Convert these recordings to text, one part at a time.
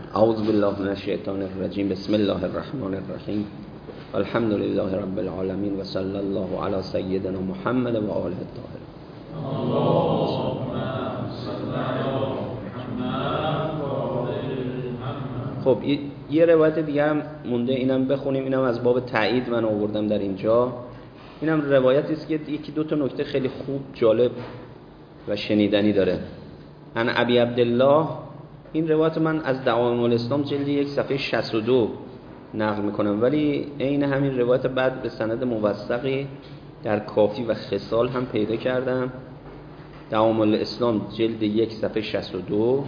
اعوذ بالله من الشیطان الرجیم. بسم الله الرحمن الرحیم. الحمد لله رب العالمین و صلی الله علی سیدنا محمد و آله الطاهرین. خب یه روایت دیگه هم مونده، اینم بخونیم. اینم از باب تایید من آوردم در اینجا. اینم روایتی است که یکی دو تا نکته خیلی خوب، جالب و شنیدنی داره. عن ابی عبدالله، این روایت من از دعائم الاسلام جلد 1 صفحه 62 نقل میکنم، ولی عین همین روایت بعد به سند موثقی در کافی و خصال هم پیدا کردم. دعائم الاسلام جلد 1 صفحه 62،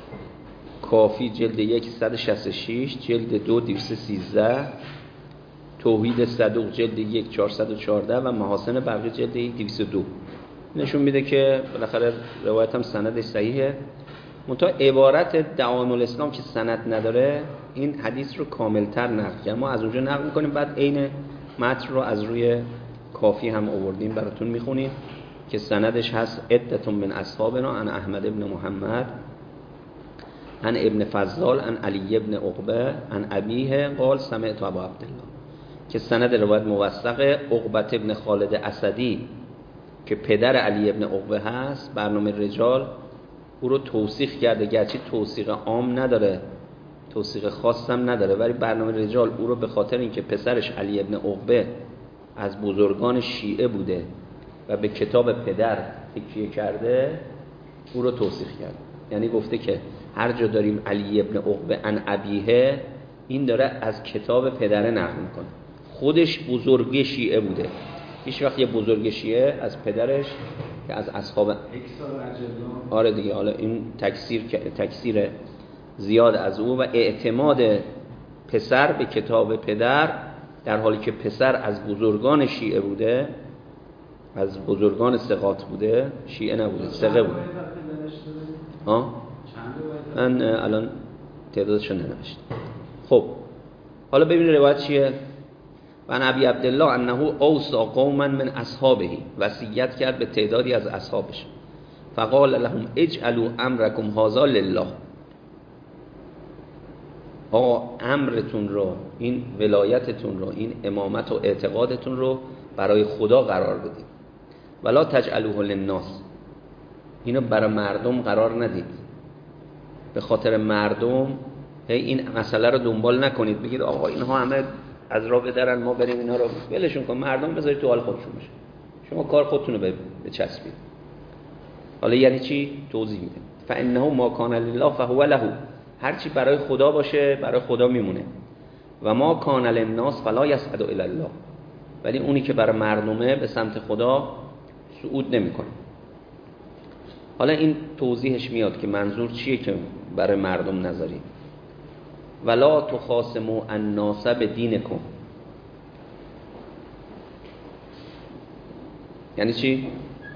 کافی جلد 1 166، جلد 2 213، توحید صدوق جلد 1 414 و محاسن بقیه جلد 202. نشون میده که بالاخره روایت هم سندش صحیحه. منتها عبارت دعائم الاسلام که سند نداره، این حدیث رو کاملتر نقل کرد. ما از اونجا نقل میکنیم، بعد عین متن رو از روی کافی هم آوردیم براتون میخونیم که سندش هست: عدة من اصحابنا عن احمد ابن محمد عن ابن فضال عن علی ابن عقبه عن ابیه قال سمعت ابا عبدالله، که سند روایت موثقه. عقبه ابن خالد اسدی که پدر علی ابن عقبه هست، برنامه رجال او رو توثیق کرده، گرچه توثیق عام نداره، توثیق خاص هم نداره، ولی برنامه رجال او رو به خاطر اینکه پسرش علی ابن عقبه از بزرگان شیعه بوده و به کتاب پدر تکیه کرده، او رو توثیق کرده. یعنی گفته که هر جا داریم علی ابن عقبه عن ابیه، این داره از کتاب پدر نقل میکنه. خودش بزرگ شیعه بوده. هیچ وقت یه بزرگ شیعه از پدرش که از اصحاب آره دیگه، حالا این تکثیر زیاد از او و اعتماد پسر به کتاب پدر، در حالی که پسر از بزرگان شیعه بوده، از بزرگان ثقات بوده، شیعه نبوده، ثقه بوده. من الان تعدادشو ننوشتم. خب حالا ببینید روایت چیه. و ابی عبدالله انه اوصى قوما من اصحابه، وصیت کرد به تعدادی از اصحابش. فقال لهم اجعلوا امرکم هذا لله، آقا امرتون رو، این ولایتتون رو، این امامت و اعتقادتون رو برای خدا قرار بدید. ولا تجعلوه للناس، اینو برای مردم قرار ندید. به خاطر مردم این مسئله رو دنبال نکنید، بگید آقا اینها همه از راه بدرن، ما بریم اینا رو ولشون کن، مردم بذارید تو حال خودشون باشه، شما کار خودتون رو بچسبید. حالا یعنی چی؟ توضیح میده. فانه ما کان لله فهو له، هر چی برای خدا باشه برای خدا میمونه. و ما کان للناس فلا یصعد الی الله، ولی اونی که برای مردمه به سمت خدا صعود نمیکنه. حالا این توضیحش میاد که منظور چیه که برای مردم نذارید. ولا تخاصموا الناس بدینکم، یعنی چی؟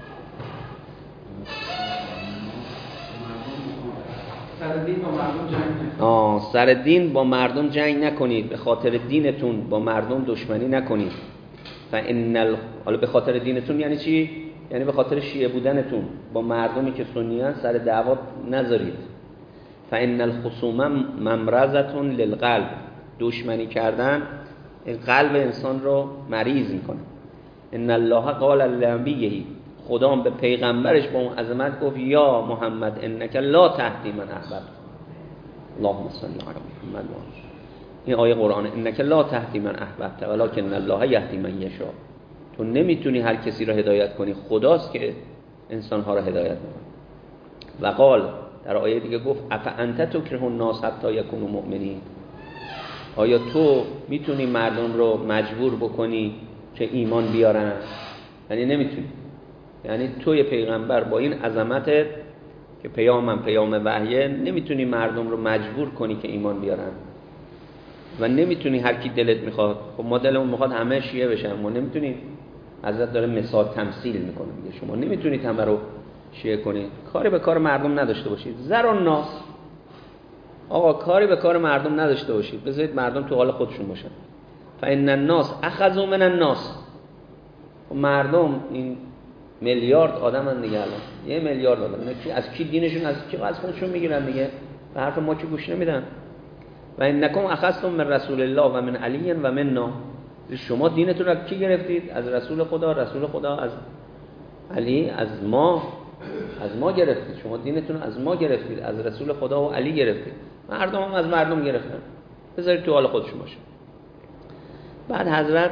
سر دین با مردم جنگ نکنید، به خاطر دینتون با مردم دشمنی نکنید. حالا به خاطر دینتون یعنی چی؟ یعنی به خاطر شیعه بودنتون با مردمی که سنیان سر دعوا نذارید. فان الخصوم ممرضه للقلب، دشمنی کردن قلب انسان رو مریض میکنه. ان الله قال لنبیه، خدا به پیغمبرش با اون عظمت گفت یا محمد انک لا تهدی من احببت. اللهم صل علی محمد. این آیه قرآن، انک لا تهدی من احببت ولکن الله یهدی من یشاء. تو نمیتونی هر کسی را هدایت کنی، خداست که انسانها را هدایت میکنه. و قال، در آیه دیگه گفت افانت تکره الناس حتی یکونوا مؤمنین، آیا تو میتونی مردم رو مجبور بکنی که ایمان بیارن؟ یعنی نمیتونی. یعنی توی پیغمبر با این عظمتت که پیام وحیه، نمیتونی مردم رو مجبور کنی که ایمان بیارن و نمیتونی هر کی دلت میخواد. خب ما دلمون میخواد همه شیعه بشن، ما نمیتونیم. حضرت داره مثال تمثیل میکنه، میگه شما نمیتونید همه رو شیعه کنید. کاری به کار مردم نداشته باشید. زر الناس، آقا کاری به کار مردم نداشته باشید، بذارید مردم تو حال خودشون باشن. فان الناس اخذوا من الناس، مردم این میلیارد آدمن دیگه، الان 1 میلیارد آدم، از کی دینشون، از کی از خودشون میگیرن دیگه، به حرف ما که گوش نمیدن. و انکم اخذتم من رسول الله و من علی و منا، شما دینتون رو کی گرفتید؟ از رسول خدا. رسول خدا از علی، از ما گرفتید. شما دینتون از ما گرفتید، از رسول خدا و علی گرفتید. مردم هم از مردم گرفتن. بذارید تو حال خودشون باشه. بعد حضرت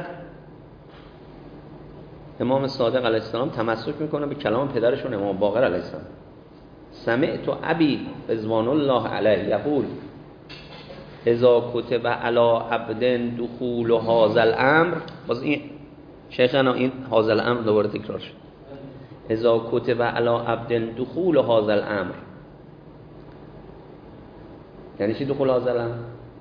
امام صادق علیه السلام تمسک میکنه به کلام پدرشون امام باقر علیه السلام. سمعت ابی رضوان الله علیه یقول اذا کتب علی عبد دخول هذا الامر. باز این شیخنا این هذا الامر دوباره تکرار شد. اذا کتب علی عبد دخول هذا الامر یعنی چی دخول هذا الامر؟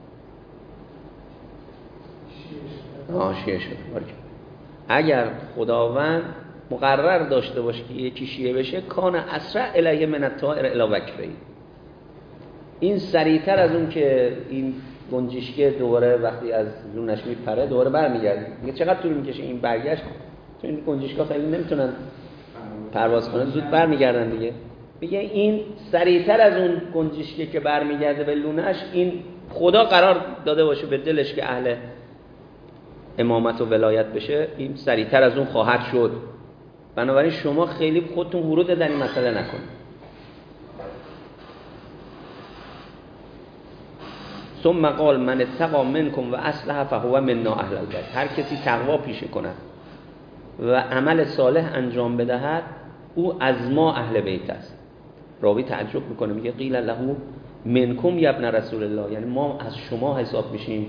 شیعه شد. اگر خداوند مقرر داشته باشه که یکی شیعه بشه، کان اسرع الیه من الطائر الی وکره، این سریعتر از اون که این گنجشک دوباره وقتی از لونش میپره دوباره برمیگرده. میگه چقدر طول میکشه این برگشت؟ چون این گنجشکا خیلی نمیتونن پرواز کنن، زود برمیگردن دیگه. میگه این سریعتر از اون گنجشکی که برمیگرده به لونش، این خدا قرار داده باشه به دلش که اهل امامت و ولایت بشه، این سریعتر از اون خواهد شد. بنابراین شما خیلی خودتون ورود در این مسئله نکنید. ثم قال من اتقى منکم و اصلح فهو منا اهل البیت. هر کسی تقوا پیشه کند و عمل صالح انجام بدهد، او از ما اهل بیت است. راوی تعجب میکنه، میگه قیل له منکم یا ابن رسول الله، یعنی ما از شما حساب میشیم؟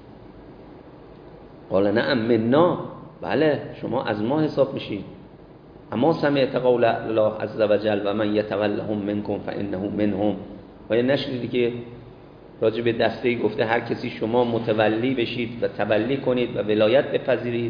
قال نعم منا، بله شما از ما حساب میشید. اما سمعت قول الله عز وجل و من یتولهم منکم فانه منهم، و نشنیدی که راجع به دسته‌ای گفته هر کسی شما متولی بشید و تولی کنید و ولایت بپذیرید،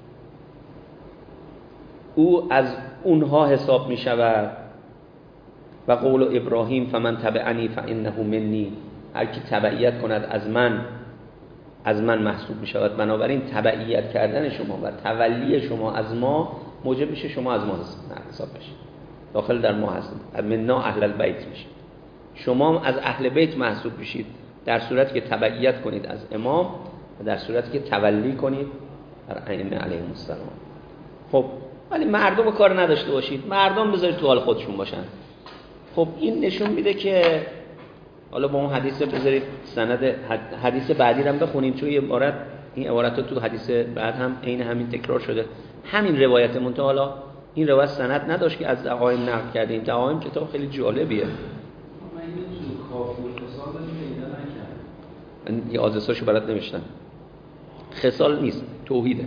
او از اونها حساب می شود. و قول ابراهیم فمن تبعنی فانه منی، هر کی تبعیت کند از من محسوب می شود. بنابراین تبعیت کردن شما و تولی شما از ما موجب میشه شما از ما حساب بشید، داخل در ما هستید، منا اهل البیت میشید. شما از اهل بیت محسوب بشید در صورتی که تبعیت کنید از امام و در صورتی که تولی کنید در ائمه علیهم السلام. خب ولی مردم کار نداشته باشید، مردم بذارید تو حال خودشون باشن. خب این نشون میده که حالا با اون حدیث بذارید سند حدیث بعدی رو هم بخونیم، چون این عبارت تو حدیث بعد هم عین همین تکرار شده، همین روایت منتها حالا این روایت سند نداشت که از دعایم نقل کردیم. دعایم کتاب خیلی جالبیه. من یه آدرساشو برات نوشتم. خصال نیست، توحیده.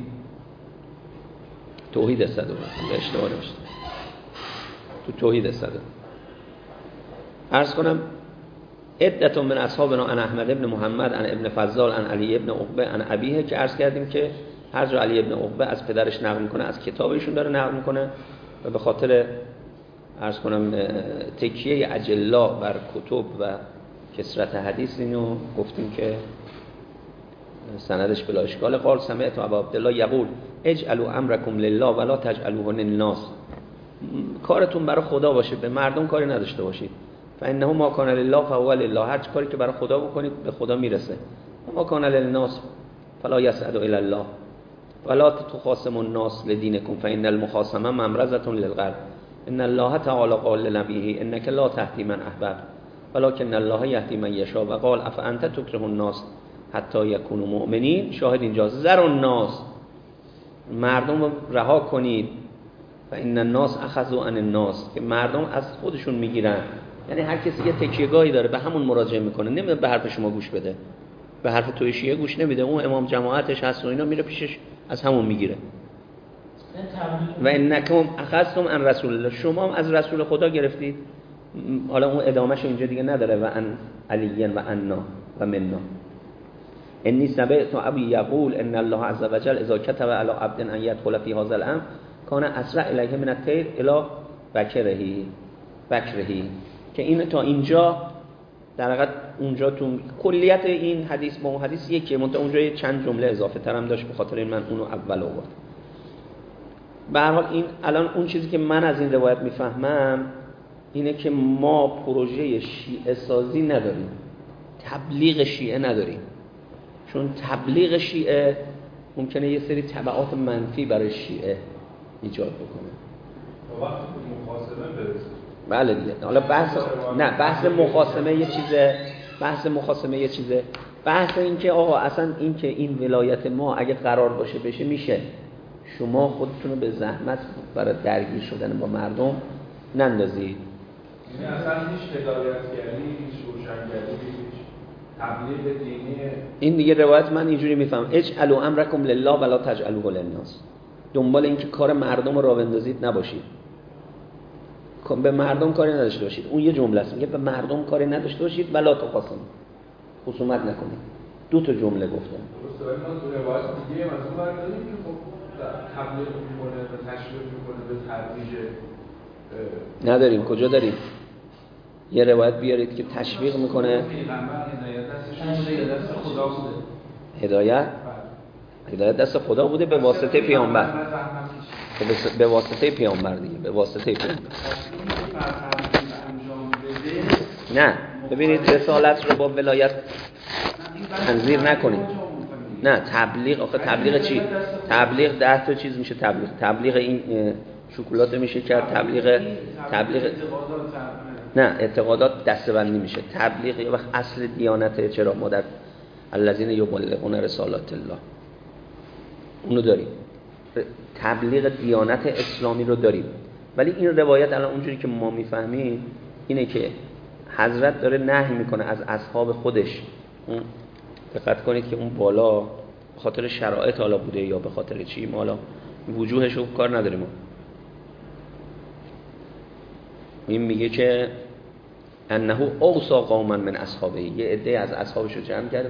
توحید صدو به اشتباه نوشتم. تو توحید صدو عرض کنم عدت من اصحابنا عن احمد ابن محمد عن ابن فضال عن علی ابن عقبه عن ابیه، که عرض کردیم که هر جا علی ابن عقبه از پدرش نقل میکنه از کتابشون داره نقل میکنه و به خاطر عرض کنم تکیه اجلا بر کتب و کثرت حدیث اینو گفتیم که سندش بلا اشکال. قال سمعت ابا عبدالله یقول اجعلوا امرکم لله ولا تجعلوه للناس، کارتون برای خدا باشه، به مردم کاری نداشته باشید. فانه ما کان لله فهو لله، هر کاری که برای خدا بکنید به خدا میرسه. ما کان للناس فلا يسعد الى الله ولا تخاصموا الناس لدينكم فان المخاصمه ممرزه للقلب ان الله تعالی قال لنبیه انك لا تهدی من احببت ولكن الله یهدی من یشاء و قال افانت تکره الناس حتی یکونوا مؤمنین. شاهد اینجاست، زر الناس، مردم رو رها کنید. فان الناس اخذوا عن الناس، که مردم از خودشون میگیرن. یعنی هر کسی یه تکیه‌گاهی داره به همون مراجعه میکنه، نمیده به حرف شما گوش بده، به حرف توی شیعه گوش نمیده، اون امام جماعتش هست و اینا میره پیشش از همون میگیره. و انکم اخذتم عن رسول الله، شما هم از رسول خدا گرفتید. حالا اون ادامهش اینجا دیگه نداره. و ان علی و انا و منا. انی سمعت ابی یقول ان الله عز وجل اذا كتب على عبد ان يدخل في هذا الامر كان اسرع الیه من الطیر الی بکرهی. که این تا اینجا در حقیقت اونجا تو کلیت این حدیث با اون حدیث یکیه، منتها اونجا چند جمله اضافه تر هم داشت، به خاطر این من اونو اول آوردم. به هر حال این الان اون چیزی که من از این روایت میفهمم اینه که ما پروژه شیعه سازی نداریم، تبلیغ شیعه نداریم، چون تبلیغ شیعه ممکنه یه سری تبعات منفی برای شیعه ایجاد بکنه. تا وقتی که مخاصمه برسه. بله دیگه. حالا بحث مخاصمه یه چیزه. بحث این که آقا اصلا این که این ولایت ما اگه قرار باشه بشه میشه، شما خودتون رو به زحمت برای درگیر شدن با مردم نندازید. یعنی اصلا هیچ هدایتگری، هیچ روشنگری، هیچ تبلیغ دینی. این دیگه روایت من اینجوری میفهم: اجعلوا امرکم لله ولا تجعلوه للناس. دنبال این که کار مردم رو راه بندازید نباشید، به مردم کاری نداشته باشید. اون یه جمله است، میگه به مردم کاری نداشته باشید ولا تخاصموا، خصومت نکنید. دو تا جمله گفتم. درسته، ولی ما تو روایت دیگه مثلا برداریم که خب تبلیغ میکنه و تشویق میکنه به ترویج. نداریم. کجا داریم؟ یه روایت بیارید که تشویق میکنه. پیغمبر هدایت دست خدا بوده. هدایت دست خدا بوده به واسطه پیامبر. به واسطه پیامبر دیگه، به واسطه پیامبر. نه ببینید رسالت رو با ولایت تنظیر نکنید. نه تبلیغ، آخه تبلیغ چی؟ تبلیغ 10 تا چیز میشه. تبلیغ این شکلات میشه کرد، تبلیغ نه اعتقادات دسته‌بندی میشه. تبلیغ یه وقت اصل دیانته. چرا ما در الذین یبلغون رسالات الله اونو داریم، تبلیغ دیانت اسلامی رو داریم. ولی این روایت الان اونجوری که ما میفهمیم اینه که حضرت داره نهی میکنه از اصحاب خودش. دقت کنید که اون بالا به خاطر شرایط حالا بوده یا به خاطر چی، ما حالا وجوهش رو کار نداریم. این میگه که انه اوصا قوما من اصحابه، یه عده از اصحابش رو جمع کرد،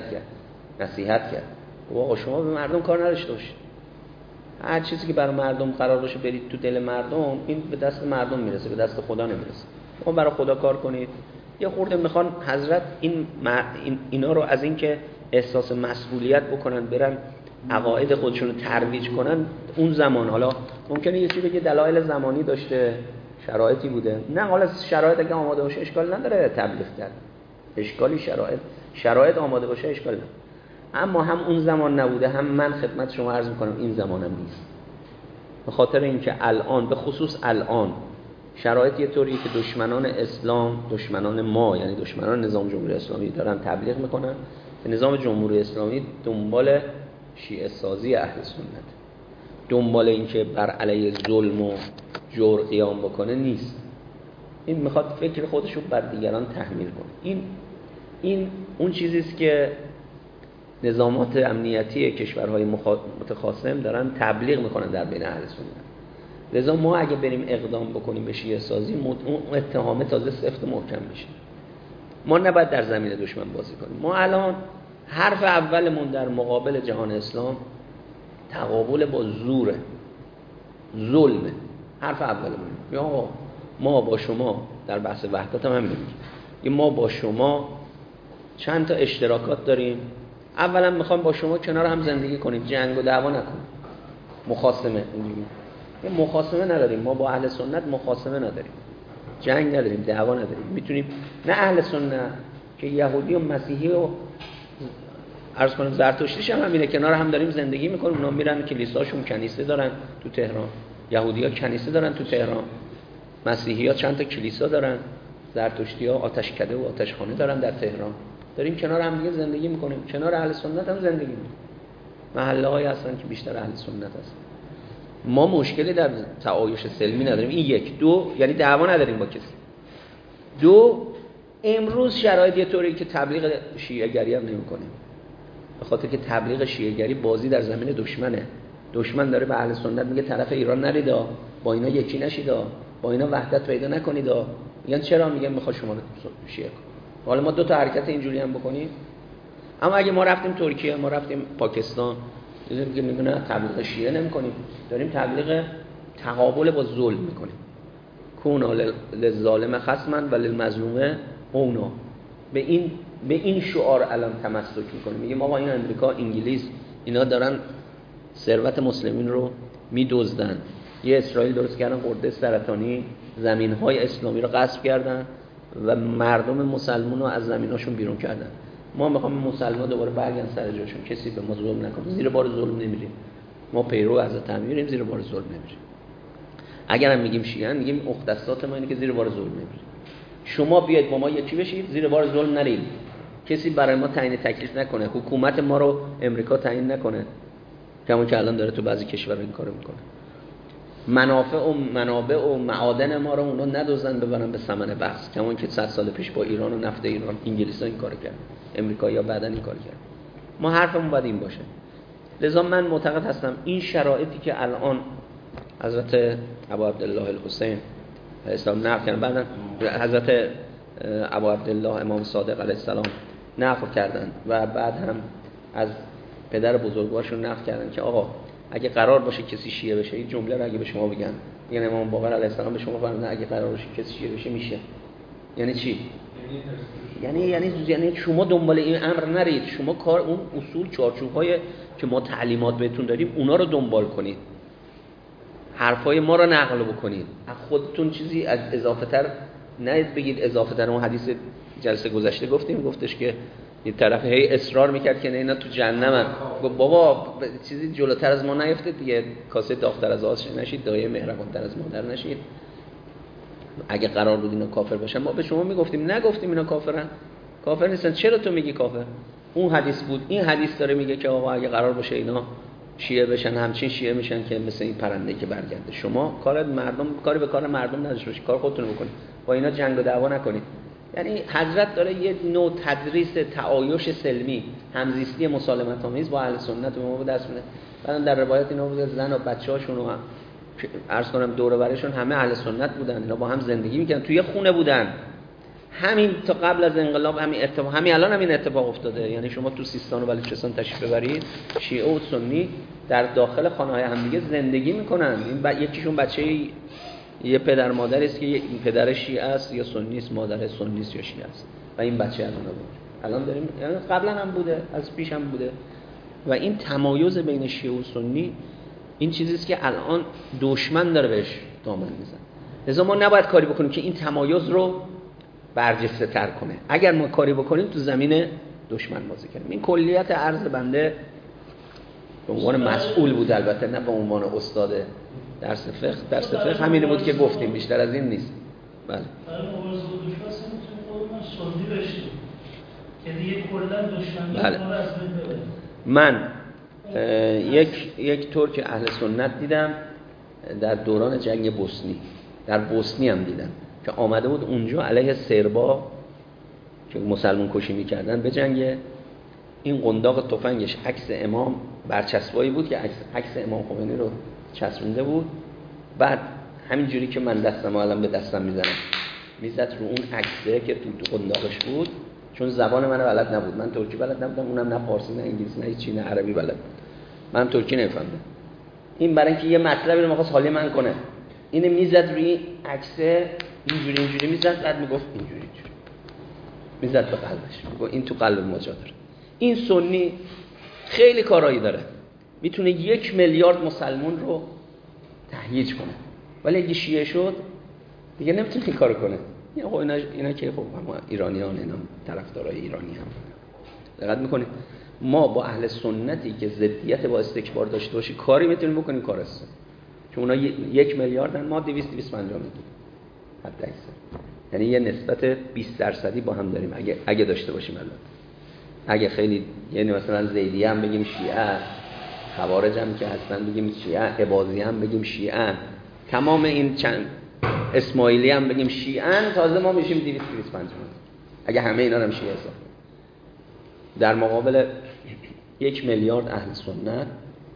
نصیحت کرد. آقا شما به مردم کار نداشته باشید، هر چیزی که برای مردم قرار باشه برید تو دل مردم، این به دست مردم میرسه، به دست خدا نمیرسه. شما برای خدا کار کنید. یه خورده میخوان حضرت اینا رو از این که احساس مسئولیت بکنن، برن عقاید خودشون رو ترویج کنن. اون زمان حالا ممکنه یه چیزی بگه دلایل زمانی داشته، شرایطی بوده. نه حالا شرایط اگه آماده باشه اشکال نداره تبلیغ کرد، اشکالی شرایط آماده باشه اشکال نداره. اما هم اون زمان نبوده، هم من خدمت شما عرض میکنم این زمانم نیست. به خاطر اینکه الان، به خصوص الان شرایط یه طوریه که دشمنان اسلام، دشمنان ما یعنی دشمنان نظام جمهوری اسلامی دارن تبلیغ میکنن که نظام جمهوری اسلامی دنبال شیعه سازی اهل سنت، دنبال اینکه بر علیه ظلم و جور قیام بکنه نیست. این میخواد فکر خودش رو بر دیگران تحمیل کنه. این اون چیزیست که نظامات امنیتی کشورهای متخاصم دارن تبلیغ میکنن در بین اهل سنت. لذا ما اگه بریم اقدام بکنیم به شیعه سازی، اون اتهامه تازه سفت محکم میشه. ما نباید در زمین دشمن بازی کنیم. ما الان حرف اولمون در مقابل جهان اسلام تقابل با زوره، ظلمه. حرف اولمون یا ما با شما در بحث وحدت هم میگیم، ما با شما چند تا اشتراکات داریم. اولا میخوام با شما کنار هم زندگی کنیم، جنگ و دعوا نکنیم، مخاصمه. یه مخاصمه نداریم ما با اهل سنت، مخاصمه نداریم، جنگ نداریم، دعوا نداریم. میتونیم نه اهل سنت که یهودی و مسیحی و عرض کنم زرتشتیش هم همینه، کنار هم داریم زندگی میکنیم. اونا میرن کلیساشون کنیسه دارن تو تهران، یهودی‌ها کنیسه دارن تو تهران، مسیحی‌ها چند تا کلیسا دارن، زرتشتی‌ها آتشکده و آتشخانه دارن در تهران. داریم کنار هم دیگه زندگی میکنیم، کنار اهل سنت هم زندگی میکنیم. محله‌هایی هستن که بیشتر اهل سنت هستن. ما مشکلی در تعایش سلمی نداریم. این یک. دو، یعنی دعوا نداریم با کسی. دو، امروز شرایط یه طوری که تبلیغ شیعه‌گری هم نمی‌کنیم، به خاطر که تبلیغ شیعه‌گری بازی در زمین دشمنه. دشمن داره به اهل سنت میگه طرف ایران نریدا، با اینا یکی نشیدا، با اینا وحدت پیدا نکنیدا. میگن چرا؟ میگن میخواد شما رو شیعه کنه. حالا ما دو تا حرکت اینجوری هم بکنیم. اما اگه ما رفتیم ترکیه، ما رفتیم پاکستان، دیدیم که میگن تبلیغ شیعه نمی‌کنیم، داریم تبلیغ تقابل با ظلم می‌کنیم. کونا للظالم خصما و للمظلوم اونا. به این شعار الان تمسک می‌کنیم. میگیم آقا این امریکا، انگلیس، اینا دارن ثروت مسلمین رو می‌دزدن. یه اسرائیل درست کردن قرده سرطانی، زمین‌های اسلامی رو غصب کردن و مردم مسلمان رو از زمیناشون بیرون کردن. ما میخوام مسلمان دوباره برگردن سر جاشون، کسی به ما ظلم نکنه، زیر بار ظلم نمیریم. ما پیرو حضرت امیر میریم، زیر بار ظلم نمیریم. اگرم میگیم شیعه میگیم مختصات ما اینه که زیر بار ظلم نمیریم. شما بیاید با ما یکی بشید، زیر بار ظلم نرید. کسی برای ما تعیین تکلیف نکنه، حکومت ما رو امریکا تعیین نکنه، همون که الان داره تو بعضی کشورها این کارو میکنه. منافع و منابع و معادن ما رو اونا ندوزن ببرن به ثمن بحث، همون که 100 سال پیش با ایران و نفت ایران انگلیس‌ها این کارو کردن، امریکایی‌ها بعدن این کارو کردن. ما حرفمون باید این باشه. لذا من معتقد هستم این شرایطی که الان حضرت ابو عبدالله الحسین علیه السلام نقل کردن، بعدن حضرت ابو عبدالله امام صادق علیه السلام نقل کردن و بعد هم از پدر بزرگوارشون نقل کردن که آقا اگه قرار باشه کسی شیعه بشه، این جمله رو اگه به شما بگن، یعنی امام باقر علیه السلام به شما فرمودن اگه قرار باشه کسی شیعه بشه میشه، یعنی چی؟ یعنی شما دنبال این امر نرید، شما کار اون اصول چارچوب‌های که ما تعلیمات بهتون داریم اونا رو دنبال کنید، حرفای ما رو نقل بکنید، از خودتون چیزی از اضافه تر نید بگید. اضافه تر اون حدیث جلسه گذشته گفتش که یه طرف هی اصرار میکرد که نه اینا تو جهنمن، گفت بابا چیزی جلوتر از ما نیفتید دیگه، کاسه داغ‌تر از آش نشید، دایه مهربان‌تر از مادر نشید. اگه قرار بود اینا کافر باشن ما به شما میگفتیم، نگفتیم اینا کافرن، کافر نیستن. چرا تو میگی کافر؟ اون حدیث بود، این حدیث داره میگه که آقا اگه قرار باشه اینا شیعه بشن، همچین شیعه میشن که مثل این پرنده که برگرده. شما کاری به کار مردم نداشته باشید، کار خودتون رو بکنید، با اینا جنگ و دعوا نکنید. یعنی حضرت داره یه نوع تدریس تعایش سلمی، همزیستی مسالمت آمیز با اهل سنت به ما به دست میده. بعدن در روایت اینا بود زن و بچه‌هاشون و عرض کنم دور و برشون همه اهل سنت بودن، اینا با هم زندگی میکردن، توی خونه بودن. همین تا قبل از انقلاب همین الان همین اتفاق افتاده. یعنی شما تو سیستان و بلوچستان تشریف ببرید، شیعه و سنی در داخل خانه‌های همدیگه زندگی میکنن. این یکیشون بچه یه پدر مادری است که این پدر شیعه است یا سنی است، مادر سنی است یا شیعه است و این بچه الان داریم، یعنی قبلا هم بوده، از پیش هم بوده. و این تمایز بین شیعه و سنی این چیزی است که الان دشمن داره بهش دامن میزنه. لذا ما نباید کاری بکنیم که این تمایز رو برجسته تر کنه. اگر ما کاری بکنیم تو زمین دشمن بازی کنیم. این کلیت عرض بنده به عنوان مسئول بود، البته نه به عنوان استاد درس فقه همین بود که گفتیم، بیشتر از این نیست. بله. من یک ترک اهل سنت دیدم در دوران جنگ بوسنی، در بوسنی هم دیدم که آمده بود اونجا علیه سربا که مسلمان کشی میکردن به جنگ. این قنداق تفنگش عکس امام برچسبایی بود که عکس امام خمینی رو چسبونده بود. بعد همین جوری که من دستم الان به دستم میزنم میزد رو اون عکسه که تو قنداقش بود، چون زبان من بلد نبود، من ترکی بلد نبودم، اونم نه فارسی نه انگلیسی نه چی نه عربی بلد بود، من ترکی نمیفهمم. این برای اینکه یه مطلبی رو می‌خواست حالی من کنه، اینو میزد روی عکسه اینجوری میزد، بعد میگفت اینجوری میزد به قلبش، میگفت این تو قلب مجاهد. این سنی خیلی کارایی داره، میتونه 1 میلیارد مسلمان رو تهییج کنه، ولی اگه شیعه شد دیگه نمیتونه این کارو کنه. اینا که خب ما ایرانیان، اینا طرفدارای ایرانی هم دقت میکنید. ما با اهل سنتی که ضدیت با استکبار داشته باشی کاری میتونیم بکنیم، کار است. چون اونا 1 میلیاردن، ما 250 میلیون حتی اکثر، یعنی یه نسبت 20% با هم داریم اگه داشته باشیم. البته اگه خیلی، یعنی مثلا زیدیه هم بگیم شیعه، خوارج هم که هستن بگیم شیعه، عباضی هم بگیم شیعه، تمام این چند اسماعیلی هم بگیم شیعه، تازه ما میشیم 225 اگه همه اینا هم شیعه حساب. در مقابل 1 میلیارد اهل سنت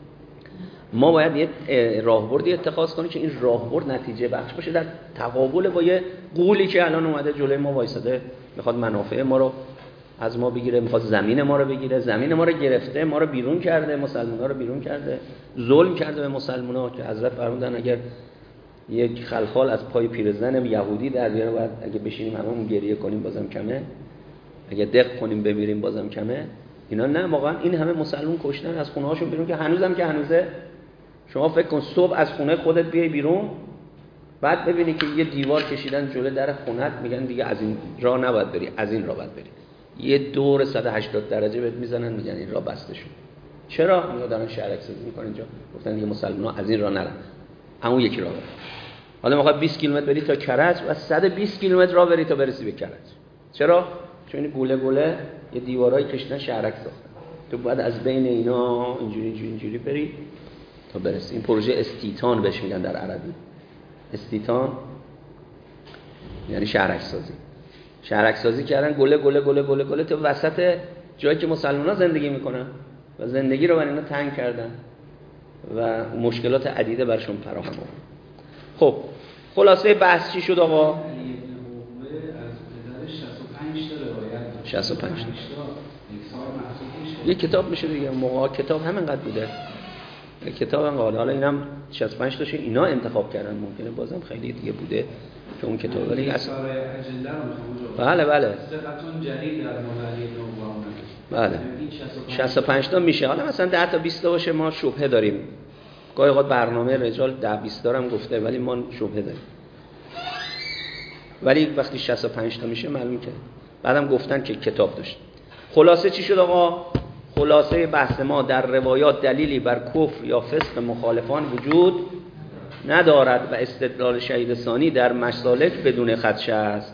ما باید یه راهبردی اتخاذ کنیم که این راهبرد نتیجه بخش باشه در تقابل با یه غولی که الان اومده جلوی ما وایساده، میخواد منافع ما رو از ما بگیره، میخواد زمین ما رو بگیره. زمین ما رو گرفته، ما رو بیرون کرده، مسلمان‌ها رو بیرون کرده، ظلم کرده به مسلمان‌ها که حضرت فرمودن اگر یک خلخال از پای پیرزن یهودی در بیاره باید اگه بشینیم هممون گریه کنیم بازم کمه، اگه دق کنیم بمیریم بازم کمه. اینا نه، واقعا این همه مسلمان کشتن از خونه‌هاشون بیرون که هنوزم که هنوزه. شما فکر کن صبح از خونه خودت بیای بیرون، بعد ببینی که یه دیوار کشیدن جلوی در خونت، میگن دیگه از این راه نباید بری، از این راه باید بری. یه دور 180 درجه بهت میزنن، میگن این راه بسته شد. چرا؟ میگن دارن شهرک سازی میکنن اینجا، گفتن دیگه مسلمان‌ها از این راه نرن، همون یکی راه برن. حالا میخواد 20 کیلومتر بری تا کرج و 120 کیلومتر راه بری تا برسی به کرج. چرا؟ چون گوله گوله یه دیوارای کشیدن شهرک ساختن. تو باید از بین اینا اینجوری بری تا برسی. این پروژه استیتان بهش میگن در عربی. استیتان یعنی شهرک سازی. شهرک سازی کردن، گله گله گله گله گله تو وسط جایی که مسلمان‌ها زندگی میکنن و زندگی رو برای اینا تنگ کردن و مشکلات عدیده برشون فراهم آوردن. خب خلاصه بحث چی شد آقا؟ از پدر 65 تا روایت 65 تا یک یه کتاب میشه دیگه. موقع کتاب همینقدر بوده. کتاب انقدر، حالا اینم 65 تاشه اینا انتخاب کردن، ممکنه بازم خیلی دیگه بوده که اون کتاب، ولی اصلا بله ثقتون جدید در مولوی دوم. بله 65 تا میشه. حالا مثلا 10 تا 20 تا باشه ما شبهه داریم. گاهی اوقات برنامه رجال 10 20 تا هم گفته ولی ما شبهه داریم. ولی وقتی 65 تا میشه معلوم که بعدم گفتن که کتاب داشت. خلاصه چی شد آقا؟ خلاصه بحث ما در روایات دلیلی بر کفر یا فسق مخالفان وجود ندارد و استدلال شهید ثانی در مسالک بدون خدشه است.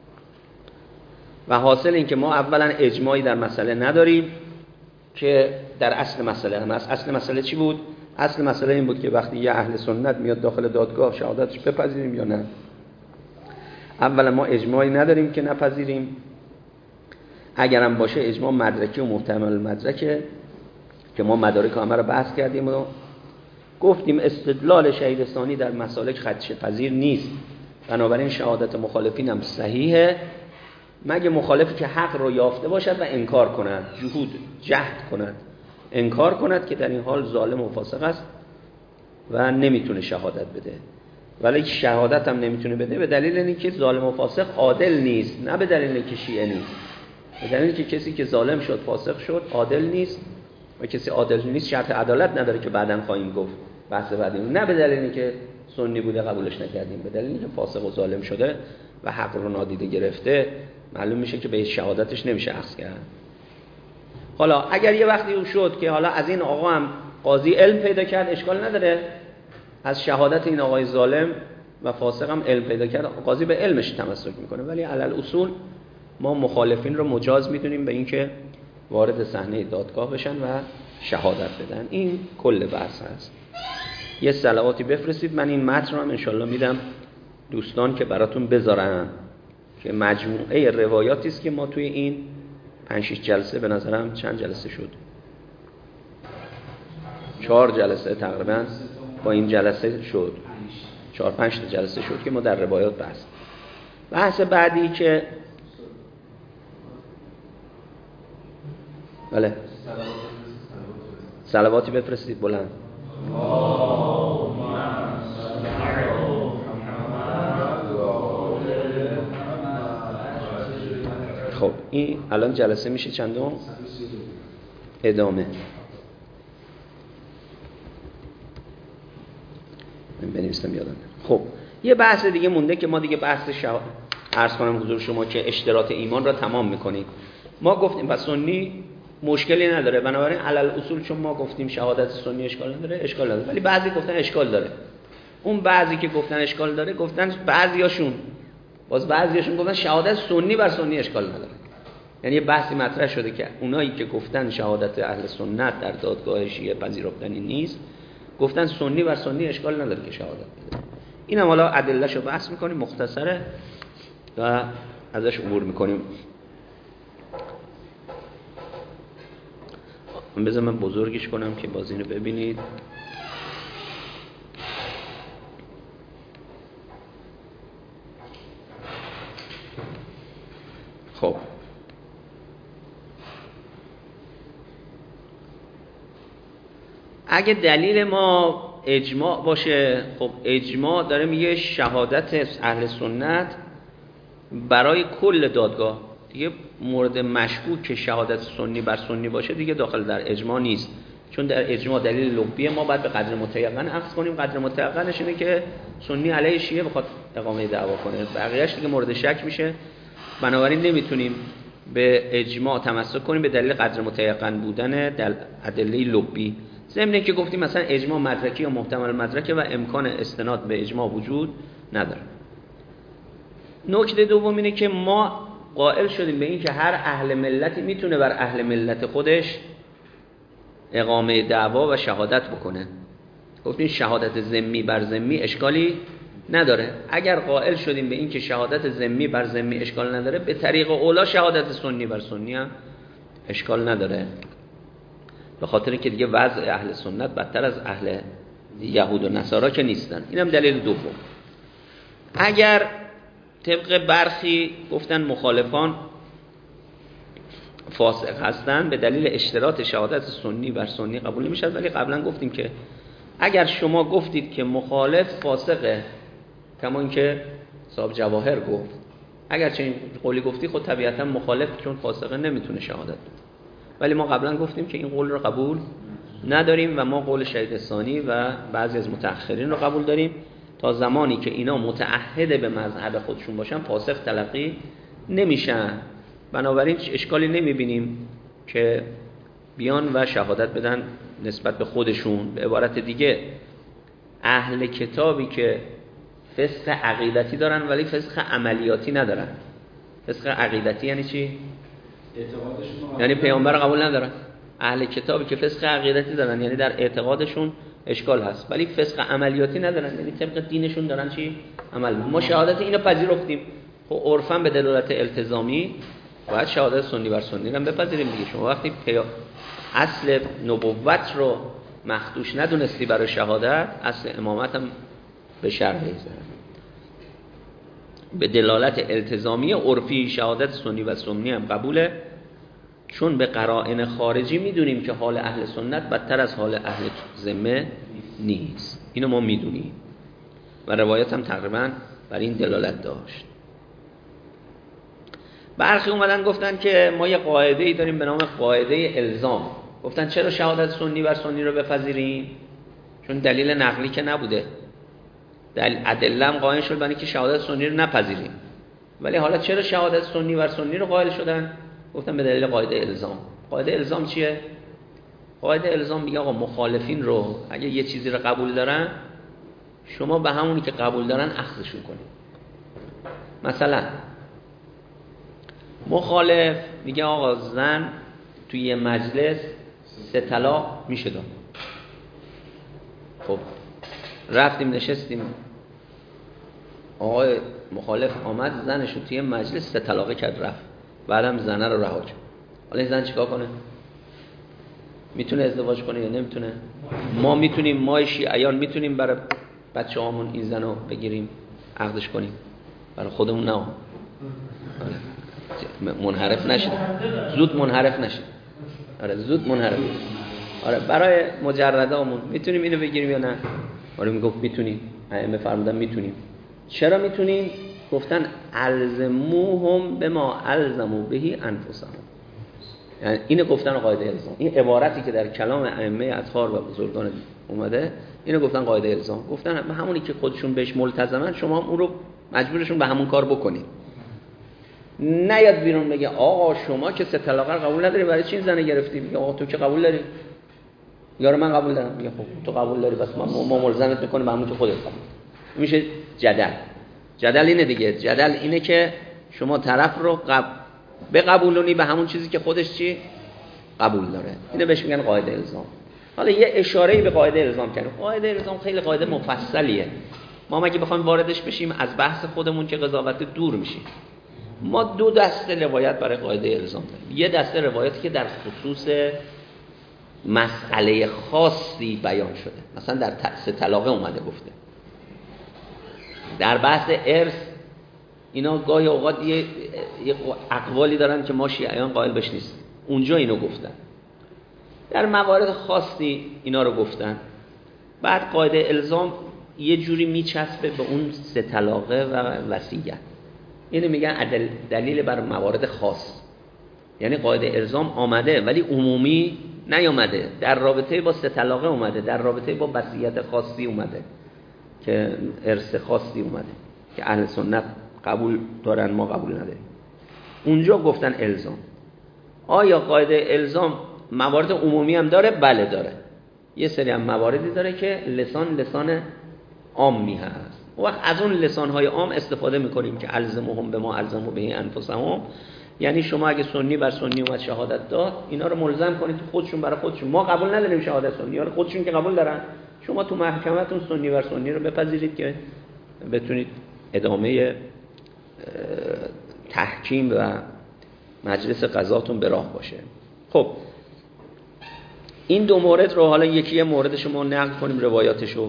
و حاصل این که ما اولا اجماعی در مسئله نداریم که در اصل مسئله هم است. اصل مسئله چی بود؟ اصل مسئله این بود که وقتی یه اهل سنت میاد داخل دادگاه شهادتش بپذیریم یا نه. اولا ما اجماعی نداریم که نپذیریم. اگرم باشه اجماع مدرکی و محتمل مدرکه که ما مدارک همه رو بحث کردیم و گفتیم استدلال شهید ثانی در مسالک خدشه پذیر نیست. بنابراین شهادت مخالفین هم صحیحه مگه مخالفی که حق رو یافته باشد و انکار کند، جهد کند، انکار کند که در این حال ظالم و فاسق است و نمیتونه شهادت بده. ولی شهادت هم نمیتونه بده به دلیل اینکه ظالم و فاسق عادل نیست، نه به دلیل اینکه شیعه نیست. به دلیل اینکه کسی که ظالم شد فاسق شد عادل نیست و کسی عادل نیست شرط عدالت نداره که بعداً خواهیم گفت بحث بعدی. نه به دلیل اینکه سنی بوده قبولش نکردیم، به دلیل اینکه فاسق و ظالم شده و حق رو نادیده گرفته معلوم میشه که به شهادتش نمیشه اخذ کرد. حالا اگر یه وقتی اون شد که حالا از این آقا هم قاضی علم پیدا کرد اشکال نداره، از شهادت این آقای ظالم و فاسق هم علم پیدا کرد، قاضی به علمش تمسک میکنه. ولی علل اصول ما مخالفین رو مجاز میدونیم به اینکه وارد صحنه دادگاه بشن و شهادت بدن. این کل بحث هست. یه صلواتی بفرستید، من این متن رو هم انشالله میدم دوستان که براتون بذارن که مجموعه روایاتی است که ما توی این 5-6 جلسه، به نظرم چند جلسه شد؟ 4 جلسه تقریبا با این جلسه شد، 4-5 جلسه شد که ما در روایات بحث بعدی که بله صلواتی بفرستید بلند. خب این الان جلسه میشه چندم؟ ادامه. من بنویسم یادم. خب یه بحث دیگه مونده که ما دیگه بحث عرض کنم حضور شما که اشتراط ایمان را تمام میکنیم. ما گفتیم پس سنی مشکلی نداره، بنابراین علل اصول چون ما گفتیم شهادت سنی اشکال نداره، ولی بعضی گفتن اشکال داره. اون بعضی که گفتن اشکال داره گفتن بعضیاشون گفتن شهادت سنی بر سنی اشکال نداره. یعنی یه بحثی مطرح شده که اونایی که گفتن شهادت اهل سنت در دادگاه شیعه پذیرفتنی نیست، گفتن سنی بر سنی اشکال نداره که شهادت بده. اینم حالا ادلهشو بحث میکنیم مختصره و ازش عبور میکنیم. بذار من بزرگش کنم که باز اینو ببینید. خب اگه دلیل ما اجماع باشه، خب اجماع داره میگه شهادت اهل سنت برای کل دادگاه، دیگه مورد مشکوک که شهادت سنی بر سنی باشه دیگه داخل در اجماع نیست، چون در اجماع دلیل لبیه، ما باید به قدر متیقن اخذ کنیم. قدر متیقنش اینه که سنی علیه شیعه بخواد اقامه دعوا کنه، بقیه‌اش دیگه مورد شک میشه. بنابراین نمیتونیم به اجماع تمسک کنیم به دلیل قدر متیقن بودن در ادله لبی. ضمن که گفتیم مثلا اجماع مدرکی یا محتمل مدرکه و امکان استناد به اجماع وجود نداره. نکته دوم اینه که ما قائل شدیم به این که هر اهل ملتی میتونه بر اهل ملت خودش اقامه دعوا و شهادت بکنه. گفتیم شهادت ذمی بر ذمی اشکالی نداره. اگر قائل شدیم به این که شهادت ذمی بر ذمی اشکال نداره، به طریق اولا شهادت سنی بر سنی هم اشکال نداره، به خاطر که دیگه وضع اهل سنت بدتر از اهل یهود و نصارا که نیستن. اینم دلیل دوم. اگر طبق برخی گفتن مخالفان فاسق هستن، به دلیل اشتراط شهادت سنی بر سنی قبول نمیشه. ولی قبلا گفتیم که اگر شما گفتید که مخالف فاسقه، کما اینکه صاحب جواهر گفت، اگر چنین قولی گفتی خود طبیعتا مخالف چون فاسقه نمیتونه شهادت بده. ولی ما قبلا گفتیم که این قول رو قبول نداریم و ما قول شهید ثانی و بعضی از متأخرین رو قبول داریم. تا زمانی که اینا متعهد به مذهب خودشون باشن فاسق تلقی نمیشن. بنابراین اشکالی نمیبینیم که بیان و شهادت بدن نسبت به خودشون. به عبارت دیگه اهل کتابی که فسق عقیدتی دارن ولی فسق عملیاتی ندارن. فسق عقیدتی یعنی چی؟ یعنی پیامبر قبول ندارن. اهل کتابی که فسق عقیدتی دارن یعنی در اعتقادشون اشکال هست ولی فسق عملیاتی ندارن، یعنی طبق دینشون دارن چی؟ عمل. ما شهادت اینو پذیرفتیم. خب عرفاً به دلالت التزامی باید شهادت سنی بر سنی رو بپذیریم دیگه. شما وقتی اصل نبوت رو مخدوش ندونستی برای شهادت، اصل امامت هم به شرح میذاره. به دلالت التزامی عرفی شهادت سنی و سنی هم قبوله، چون به قرائن خارجی میدونیم که حال اهل سنت بدتر از حال اهل ذمه نیست. اینو ما میدونیم و روایت هم تقریبا بر این دلالت داشت. برخی اومدن گفتن که ما یه قاعده‌ای داریم به نام قاعده الزام. گفتن چرا شهادت سنی بر سنی رو بپذیریم؟ چون دلیل نقلی که نبوده. ادله هم قائل شد برای که شهادت سنی رو نپذیریم. ولی حالا چرا شهادت سنی بر سنی رو قائل شدن؟ گفتن به دلیل قاعده الزام. قاعده الزام چیه؟ قاعده الزام میگه آقا مخالفین رو اگه یه چیزی رو قبول دارن، شما به همونی که قبول دارن اخذشون کنید. مثلا مخالف میگه آقا زن توی یه مجلس 3 طلاق میشه داد. خب رفتیم نشستیم، آقای مخالف آمد زنشو توی مجلس 3 طلاقه کرد رفت، بعدم زنه رو رها کرد. حالا این زن چیکار کنه؟ میتونه ازدواج کنه یا نمیتونه؟ ما میتونیم، ما شیعیان میتونیم برای بچه‌هامون این زنو بگیریم عقدش کنیم، برای خودمون نه. منحرف نشید، زود منحرف نشید. آره زود منحرف. آره برای مجردامون میتونیم اینو بگیریم یا نه؟ آره میگفت میتونیم. ائمه فرمودن میتونیم. چرا میتونیم؟ گفتن الزموهم بما الزموا به انفسهم. یعنی اینو گفتن قاعده الزام. این عبارتی که در کلام ائمه اطهار و بزرگان اومده، اینو گفتن قاعده الزام. گفتن به همونی که خودشون بهش ملتزمن شما هم اون رو مجبورشون به همون کار بکنید. نیاد بیرون بگه آقا شما که 3 طلاق قبول نداری برای چی این زنه گرفتی؟ میگه آقا تو که قبول داری؟ یارو من قبول دارم. میگه خب تو قبول داری بس ما ملزمت میکنیم به همون که خودت قبول. میشه جدل اینه دیگه. جدل اینه که شما طرف رو بقبولونی به همون چیزی که خودش چی قبول داره. اینو بهش میگن قاعده الزام. حالا یه اشاره‌ای به قاعده الزام کردیم. قاعده الزام خیلی قاعده مفصلیه. ما مگه بخوایم واردش بشیم از بحث خودمون که قضاوت دور میشیم. ما 2 دسته روایت برای قاعده الزام داریم. یه دسته روایتی که در خصوص مسئله خاصی بیان شده، مثلا در 3 طلاقه اومده گفته. در بحث ارث اینا گاهی اوقات یه اقوالی دارن که ما شیعیان قائل بهش نیستیم، اونجا اینو گفتن. در موارد خاصی اینا رو گفتن. بعد قاعده الزام یه جوری میچسبه به اون 3 طلاقه و وصیت. اینو میگن دلیل بر موارد خاص. یعنی قاعده الزام آمده ولی عمومی نیامده، در رابطه با سه طلاقه اومده، در رابطه با وصیت خاصی اومده که ارث خاصی اومده که اهل سنت قبول دارن، ما قبول نداریم. اونجا گفتن الزام. آیا قاعده الزام موارد عمومی هم داره؟ بله داره. یه سری هم مواردی داره که لسان عامی هست. وقت از اون لسان‌های عام استفاده می‌کنیم که الزمهم بما الزموا به انفسهم، یعنی شما اگه سنی بر سنی اومد شهادت داد، اینا رو ملزم کنید تو خودشون برای خودشون. ما قبول نداریم شهادت سنی ها رو، خودشون که قبول دارن. شما تو محکمتون سنی بر سنی رو بپذیرید که بتونید ادامه تحکیم و مجلس قضاتون به راه باشه. خب این دو مورد رو حالا یکی موردش ما نقل کنیم روایاتشو.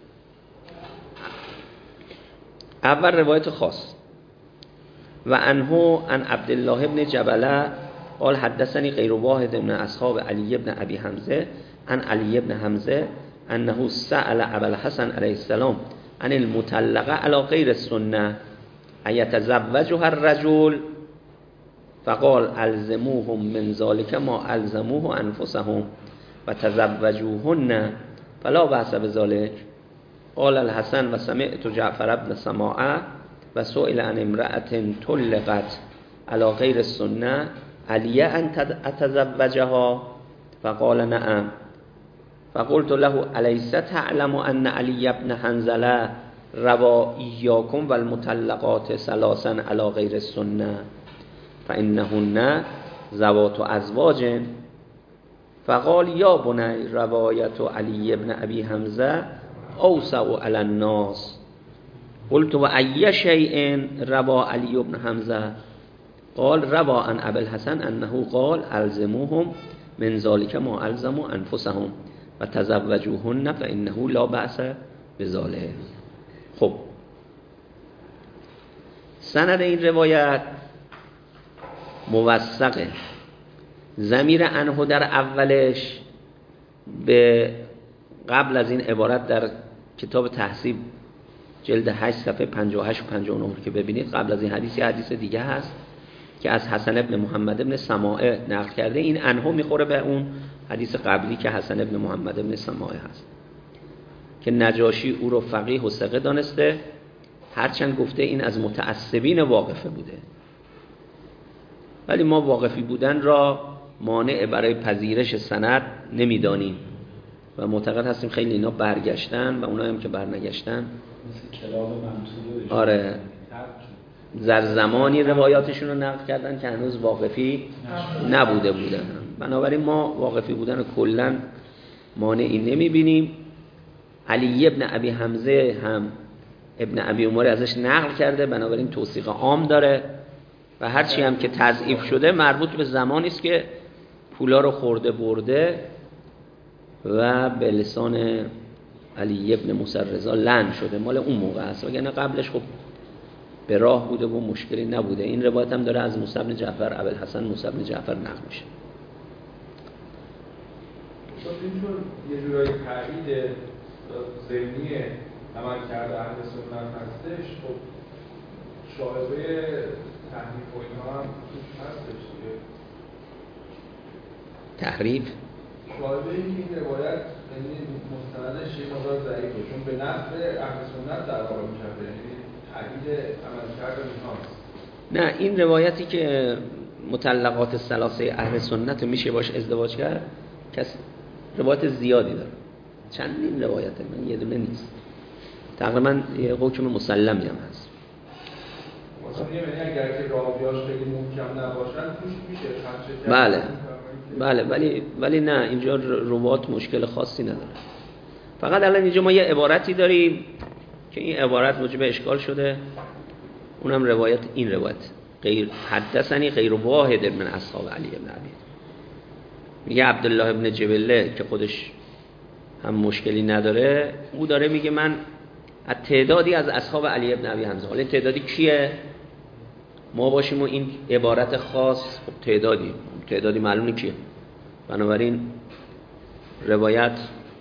اول روایت خاص و عنه عن عبدالله ابن جبله قال حدثني غير واحد من اصحاب علی ابن ابي حمزه عن علی ابن حمزه انه سأل ابا الحسن علیه السلام عن المطلقه على غير السنه ایتزوجها الرجل فقال الزموهم من ذلك ما الزموه انفسهم و تزوجوهن فلا بأس بذلك. قال الحسن و سمعت جعفر بن سماعه و سئل عن امرأة طلقت على غير السنه علی ان اتزوجها فقال نعم فقلت له الیس تعلم ان علی بن حنظله روى ایاکم والمطلقات ثلاثا على غير السنه فانهن ذوات ازواج. فقال یا بنی روایت علی بن ابی حمزه اوسع علی الناس. قلت و ای شیء روى علی بن حمزه؟ قال روى عن ابي الحسن انه قال الزموهم من ذلك ما الزموا انفسهم و تزوجوهن فانه لا بأس بذلك. خب سند این روایت موثقه. ضمیر عنه در اولش به قبل از این عبارت در کتاب تحصیب جلد 8 صفحه 58 و 59 که ببینید قبل از این حدیث دیگه هست که از حسن ابن محمد ابن سماعه نقل کرده. این عنه میخوره به اون حدیث قبلی که حسن ابن محمد ابن سماعه هست که نجاشی او رو فقیه و ثقه دانسته، هرچند گفته این از متعصبین واقفه بوده، ولی ما واقفی بودن را مانع برای پذیرش سند نمیدانیم و معتقد هستیم خیلی اینا برگشتن و اونایی هم که برنگشتن آره در زمانی روایاتشون رو نقل کردن که هنوز واقفی نبوده بودن. بنابراین ما واقفی بودن رو کلن مانعی نمیبینیم. علی ابن ابی حمزه هم ابن ابی عمر ازش نقل کرده، بنابراین توثیق عام داره و هرچی هم که تضعیف شده مربوط به زمانی است که پولا رو خورده برده و به لسان علی ابن موسی رضا لعن شده، مال اون موقع است، وگرنه قبلش خب به راه بوده و مشکلی نبوده. این روایت هم داره از موسی بن جعفر ابوالحسن موسی بن جعفر نقل میشه. اینطور یه جورایی تایید ضمنی عمل کرده اهل سنت هستش، خب شایبه تحریف و اینها هم توش هستش دیگه. تحریف شایبه این روایت یعنی مستندش یه مقدار ضعیفه چون به نفع اهل سنت در واقع می‌کرده، یعنی تایید عمل کرده اینهاست. نه، این روایتی که مطلقات ثلاثه اهل سنت میشه باش ازدواج کرد کس روایت زیادی داره، چندین روایته، من یه دونه نیست، تقریبا یه حکم مسلمی هم هست. مثلا یعنی اگر که راویاش خیلی محکم نباشن توش میشه خدشه کرد. بله ولی نه، اینجا روایت مشکل خاصی نداره. فقط الان اینجا ما یه عبارتی داریم که این عبارت موجب اشکال شده، اونم روایت این روایت غیر حدثنی غیر واحد من اصحاب علی ابن ابی. میگه عبدالله ابن جبله که خودش هم مشکلی نداره، او داره میگه من از تعدادی از اصحاب علی ابن ابی حمزه. حالا تعدادی کیه؟ ما باشیم و این عبارت خاص، خب تعدادی معلومه کیه. بنابراین روایت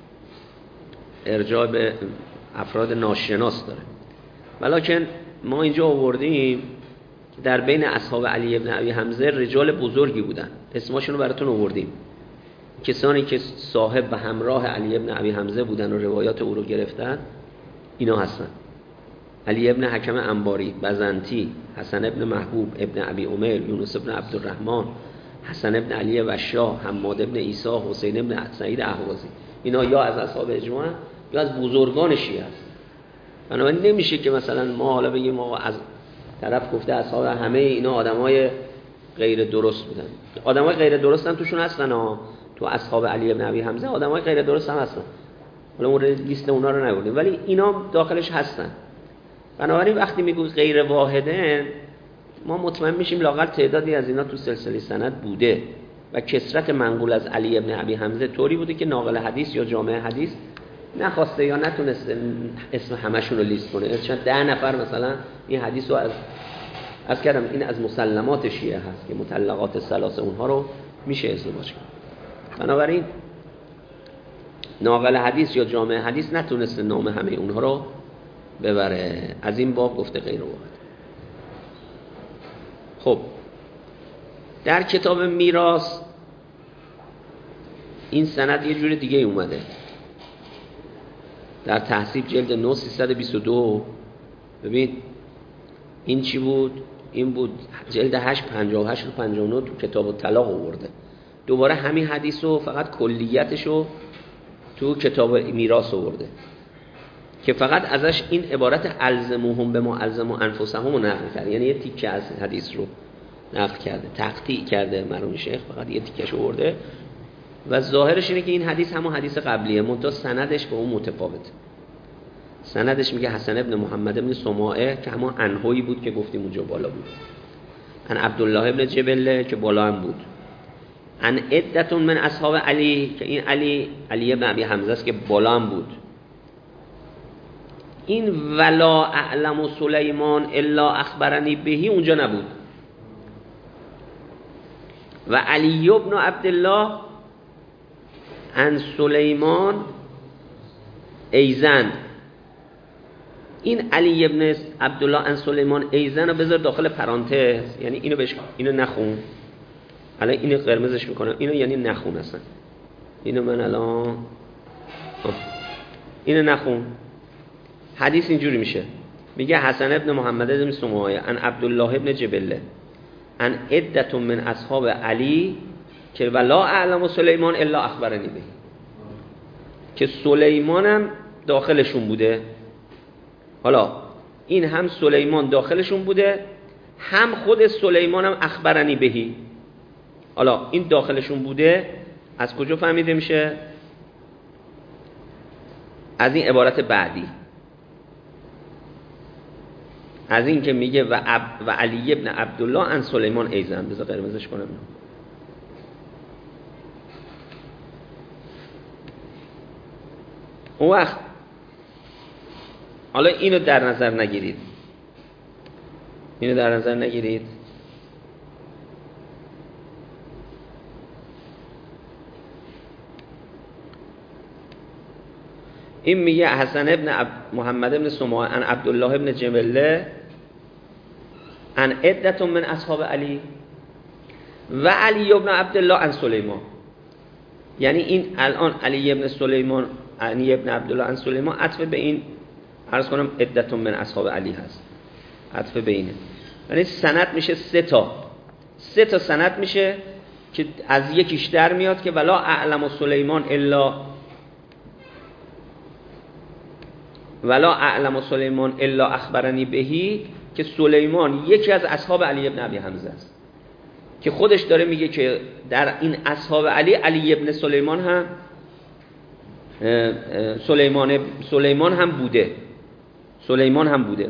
ارجاع به افراد ناشناس داره. ولکن ما اینجا آوردیم در بین اصحاب علی ابن ابی حمزه رجال بزرگی بودن، اسمشون رو براتون آوردیم کسانی که صاحب و همراه علی ابن ابی حمزه بودن و روایات او رو گرفتن اینا هستن: علی ابن حکم انباری، بزنتی، حسن ابن محبوب، ابن ابی عمر، یونس ابن عبدالرحمن، حسن ابن علی وشاح، حماد ابن عیسی، حسین ابن سعید اهوازی. اینا یا از اصحاب اجماع یا از بزرگان شیعه هست. بنابراین نمیشه که مثلا ما حالا بگیم آقا از طرف گفته اصحاب همه اینا آدمای غیر درست بودن. آدمای غیر درست هم توشون هستن ها. تو اصحاب علی ابن ابی حمزه آدمای غیر درست هم هستن. حالا اون لیست اونا رو نبردیم ولی اینا داخلش هستن. بنابراین وقتی میگیم غیر واحدن ما مطمئن میشیم لااقل تعدادی از اینا تو سلسله سند بوده و کثرت منقول از علی ابن ابی حمزه طوری بوده که ناقل حدیث یا جامع حدیث نخواسته یا نتونسته اسم همشون رو لیست کنه. شاید 10 نفر مثلا این حدیث رو از کردم این از مسلمات شیعه هست که مطلقات ثلاثه اونها رو میشه ازدواج کرد. بنابراین ناقل حدیث یا جامع حدیث نتونسته نام همه اونها رو ببره. از این باب گفته غیر واحد. خب در کتاب میراث این سند یه جور دیگه اومده. در تحصیل جلد 9 322 ببین این چی بود؟ این بود جلد 8 58 و 59 تو کتاب الطلاق آورده. دوباره همین حدیث رو فقط کلیتشو تو کتاب میراث آورده که فقط ازش این عبارت الزموهم به ما الزموا انفسهم رو نقل کرده. یعنی یه تیکه از حدیث رو نقل کرده، تقطیع کرده مرحوم شیخ، فقط یه تیکش آورده و ظاهرش اینه که این حدیث همون حدیث قبلیه منتها سندش با اون متفاوته. سندش میگه حسن ابن محمد ابن سماعه که همون انهوی بود که گفتیم اونجا بالا بود، ان عبدالله ابن جبله که بالا هم بود، ان عدتون من اصحاب علی که این علی ابن ابی حمزه است که بالا هم بود. این ولا اعلم سلیمان الا اخبرنی بهی اونجا نبود. و علی ابن عبدالله ان سلیمان ایزن، این علی ابن عبدالله ان سلیمان ایزن رو بذار داخل پرانتز، یعنی اینو نخون. الان اینو قرمزش میکنم، اینو یعنی نخون اصلا. اینو من الان اینو نخون. حدیث اینجوری میشه، میگه حسن ابن محمد ابن سماعه ان عبدالله ابن جبله ان عدت من اصحاب علی که ولا اعلم سلیمان الا اخبرنی به، که سلیمانم داخلشون بوده. حالا این هم سلیمان داخلشون بوده هم خود سلیمانم اخبرنی بهی. حالا این داخلشون بوده از کجا فهمیده میشه؟ از این عبارت بعدی، از این که میگه و علی ابن عبدالله ان سلیمان ایزن. بذار قرمزش کنم. اون وقت حالا اینو در نظر نگیرید، اینو در نظر نگیرید. این میگه حسن ابن محمد ابن سماعه ان عبدالله ابن جبله ان عدت من اصحاب علی و علی ابن عبدالله ان سلیمان. یعنی این الان علی ابن سلیمان علی ابن عبدالله ان سلیمان عطف به این عرض کنم عدت من اصحاب علی هست، عطف به اینه. یعنی سند میشه 3 تا سند میشه که از یکیش در میاد که ولا اعلم سلیمان الا اخبرنی بهی، که سلیمان یکی از اصحاب علی ابن ابی حمزه است که خودش داره میگه که در این اصحاب علی ابن سلیمان هم سلیمان هم بوده. سلیمان هم بوده.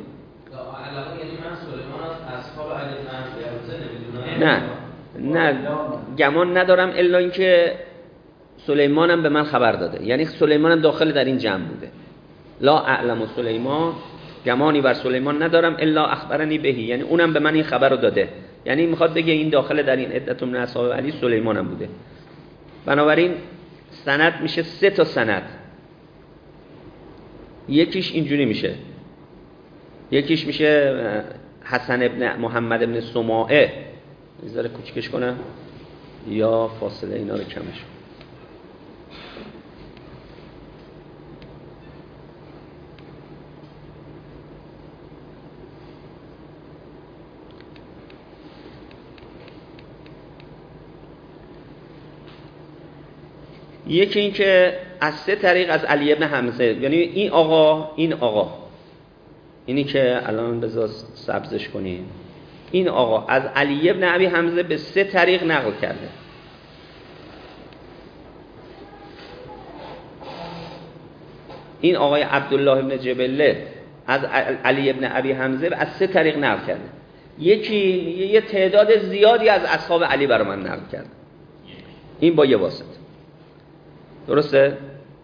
نه گمان ندارم الا اینکه سلیمانم به من خبر داده، یعنی سلیمانم داخل در این جمع بوده. لا اعلم سلیمان، گمانی بر سلیمان ندارم الا اخبرنی بهی، یعنی اونم به من این خبر رو داده. یعنی میخواد بگه این داخل در این عدت من اصحاب علی سلیمانم بوده. بنابراین سند میشه 3 تا سند. یکیش اینجوری میشه، یکیش میشه حسن ابن محمد ابن سماعه، بذاره کوچکش کنم یا فاصله اینا رو کمش. یکی این که از 3 طریق از علی ابن حمزه، یعنی این آقا اینی که الان بذار سبزش کنیم، این آقا از علی ابن ابی حمزه به 3 طریق نقل کرده. این آقای عبدالله ابن جبله از علی ابن ابی حمزه از 3 طریق نقل کرده. یکی یه تعداد زیادی از اصحاب علی برای من نقل کرده، این با یه واسطه، درسته؟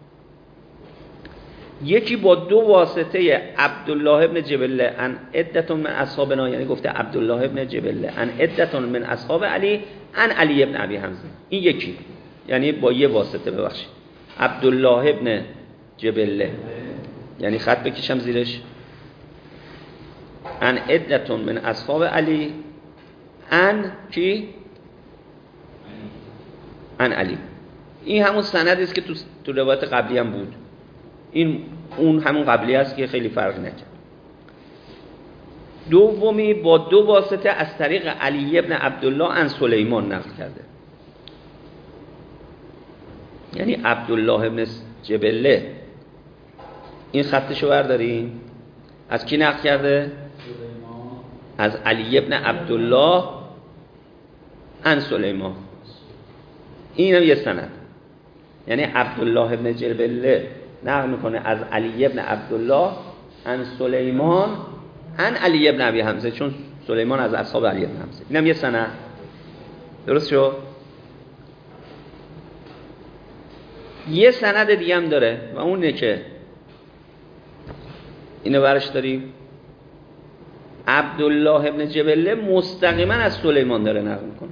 یکی با 2 واسطه عبدالله ابن جبله ان عدتون من اصحابنا، یعنی گفته عبدالله ابن جبله ان عدتون من اصحاب علی ان علی ابن ابی حمزه، این یکی، یعنی با یه واسطه. ببخشید عبدالله ابن جبله، یعنی خط بکشم زیرش، ان عدتون من اصحاب علی ان کی؟ ان علی. این همون سندی است که تو روایت قبلی هم بود، این اون همون قبلی است که خیلی فرق نکرد. دومی با 2 واسطه از طریق علی ابن عبدالله ان سلیمان نقل کرده، یعنی عبدالله ابن جبله این خطشو بردارین، از کی نقل کرده؟ از علی ابن عبدالله ان سلیمان. این هم یه سند، یعنی عبدالله ابن جبله نقل میکنه از علی ابن عبدالله ان سلیمان ان علی ابن ابی حمزه، چون سلیمان از اصحاب علی ابن حمزه. اینم یه سند، درست شد؟ یه سند دیگه هم داره و اونه که اینو برش داریم، عبدالله ابن جبله مستقیما از سلیمان داره نقل میکنه.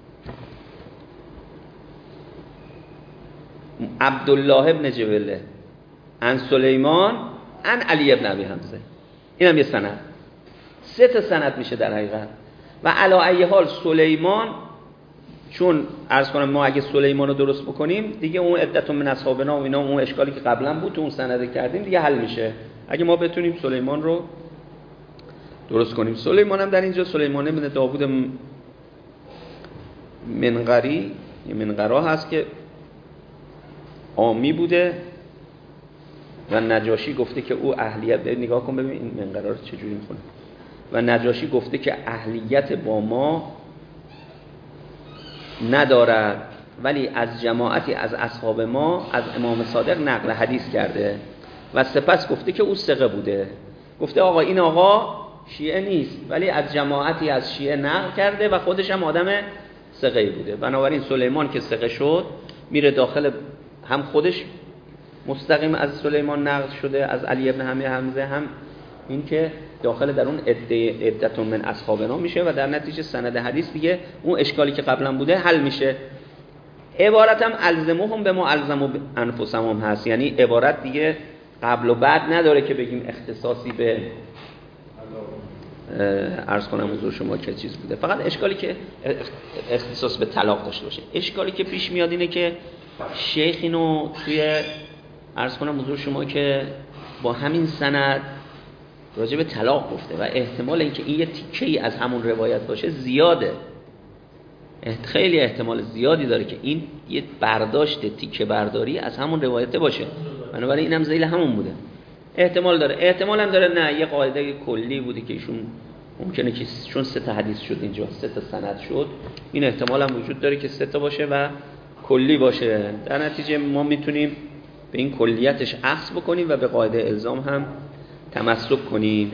عبدالله ابن جبله ان سلیمان ان علی ابن ابی حمزه، اینم یه سند. 3 تا سند میشه در حقیقت. و علی ای حال سلیمان، چون عرض کنم ما اگه سلیمان رو درست بکنیم دیگه اون عدتون من اصحابنا و اینا، اون اشکالی که قبلا بود تو اون سند کردیم دیگه حل میشه اگه ما بتونیم سلیمان رو درست کنیم. سلیمان هم در اینجا سلیمان ابن داوود منقری یا منقرا هست که عامی بوده و نجاشی گفته که او اهلیت، نگاه کن ببین این منقرا رو چجوری میخونه، و نجاشی گفته که اهلیت با ما ندارد ولی از جماعتی از اصحاب ما از امام صادق نقل حدیث کرده و سپس گفته که او ثقه بوده. گفته آقا این آقا شیعه نیست ولی از جماعتی از شیعه نقل کرده و خودش هم آدم ثقه‌ای بوده. بنابراین سلیمان که ثقه شد میره داخل، هم خودش مستقیم از سلیمان نقل شده از علی ابن حمزه، هم این که داخل در اون عدتون من اصحابنا میشه و در نتیجه سند حدیث دیگه اون اشکالی که قبلا بوده حل میشه. عبارت هم الزموهم به ما الزموا انفسهم هست، یعنی عبارت دیگه قبل و بعد نداره که بگیم اختصاصی به عرض کنم حضور شما که چیز بوده، فقط اشکالی که اختصاص به طلاق داشته باشه. اشکالی که پیش میاد اینه که شیخ اینو توی عرض کنم حضور شما که با همین سند راجع به طلاق گفته و احتمال اینکه این یه تیکه‌ای از همون روایت باشه زیاده، خیلی احتمال زیادی داره که این یه برداشت تیکه برداری از همون روایت باشه، بنابراین اینم ذیل همون بوده. احتمال داره، احتمال هم داره نه یه قاعده کلی بوده که ایشون ممکنه که چون 3 تا حدیث شد اینجا 3 تا سند شد، این احتمال هم وجود داره که 3 تا باشه و کلی باشه. در نتیجه ما میتونیم به این کلیتش اخذ بکنیم و به قاعده الزام هم تمسک کنیم.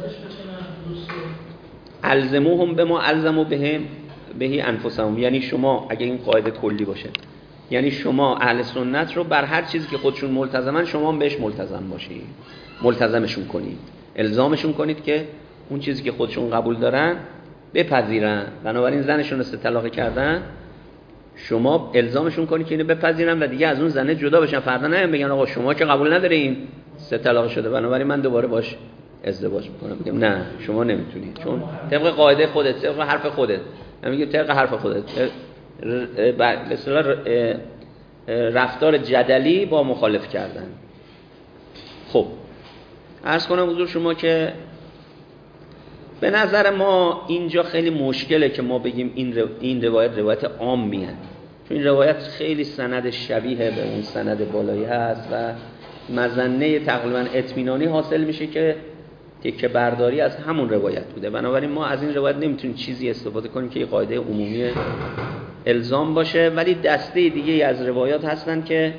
الزموهم به ما الزموا بهی انفسهم، یعنی شما اگه این قاعده کلی باشه، یعنی شما اهل سنت رو بر هر چیزی که خودشون ملتزمن شما هم بهش ملتزم باشید، ملتزمشون کنید، الزامشون کنید که اون چیزی که خودشون قبول دارن بپذیرن. بنابراین زنشون رو 3 طلاق کردن، شما الزامشون کنید که اینو بپذیرن و دیگه از اون زنه جدا بشن، فردا نمیان بگن آقا شما که قبول ندارین 3 طلاق شده بنابراین من دوباره باش ازدواج میکنم. میگم نه شما نمیتونید، چون طبق قاعده خودت، طبق حرف خودت، نمیگم طبق حرف خودت، به اصطلاح رفتار جدلی با مخالف کردن. خب عرض کنم حضور شما که به نظر ما اینجا خیلی مشکله که ما بگیم این روایت عامیه، چون این روایت خیلی سند شبیه به اون سند بالایی هست و مظنه تقریبا اطمینانی حاصل میشه که تکه برداری از همون روایت بوده. بنابراین ما از این روایت نمیتونیم چیزی استفاده کنیم که قاعده عمومی الزام باشه، ولی دسته دیگه از روایات هستن که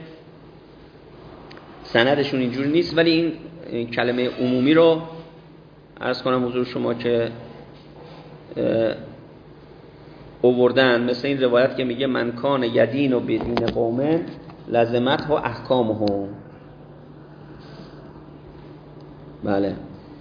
سندشون اینجوری نیست ولی این کلمه عمومی رو عرض کنم حضور شما که اووردن. مثل این روایت که میگه من کان یدین و بدین قوم لزمت ها احکامهم. بله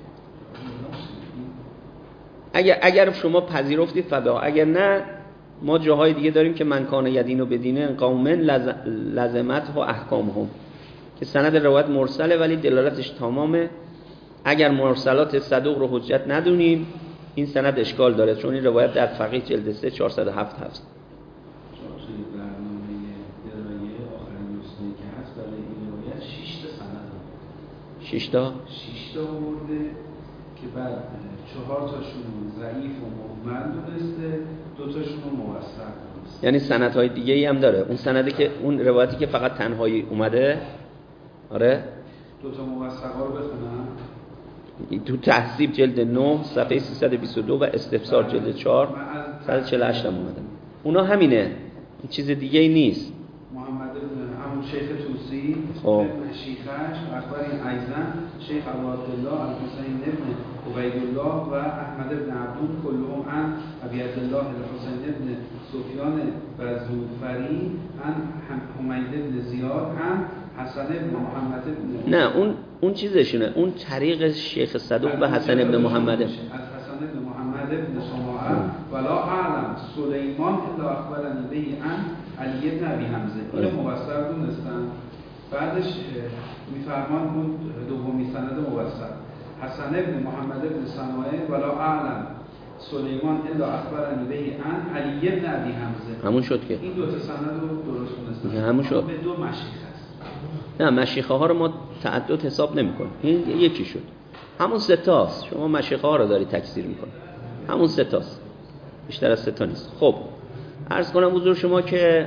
اگر شما پذیرفتید فدا، اگر نه ما جاهای دیگه داریم که من کان یدین و بدین قوم لزمت ها احکامهم که سند روایت مرسله ولی دلالتش تمامه. اگر مرسلات صدوق رو حجت ندونیم این سند اشکال داره، چون این روایت در فقیه جلد 3 407 هست. برنامه درایه آخرین نسخه‌ای که هست برای این روایت 6 تا سند داره. 6 تا آورده که بعد 4 تاشون ضعیف و مهمل دونسته، 2 تاشون رو موثق دونسته. یعنی سندهای دیگه ای هم داره. اون سندی که اون روایتی که فقط تنهایی اومده، آره 2 تا موثقا رو بخونم. تو تحذیب جلد 9 صفحه 322 و استفسار جلد 4 148 هم اومده. اونا همینه، این چیز دیگه ای نیست. محمد بن همون شیخ توسی ابن شیخش اخبر این ایزن شیخ عبدالله الحسین ابن عبیدالله و احمد بن عبدون کلهم عن ابی عبدالله الحسین ابن سفیان بزوفری عن حمید بن زیاد عن حسن ابن محمد ابن نه اون چیزشونه، اون طریق شیخ صدوق به حسن ابن محمد از حسن ابن محمد ابن سماعه ولا اعلم سلیمان الا اخبرنی به عن علی ابن ابی حمزه. اینو موثق دونستن. بعدش میفرمان اون دومی سند موثق حسن ابن محمد ابن سماعه ولا اعلم سلیمان الا اخبرنی به عن علی ابن ابی حمزه. همون شد که این دو تا سند رو درست دونستن. همون شد. به 2 مشیخ هست. نه مشیخه ها رو ما تعدد حساب نمی کنیم، این یکی شد. همون 3 تاست. شما مشیخه ها رو داری تکثیر میکنی، همون 3 تاست، بیشتر از 3 تا نیست. خب عرض کنم حضور شما که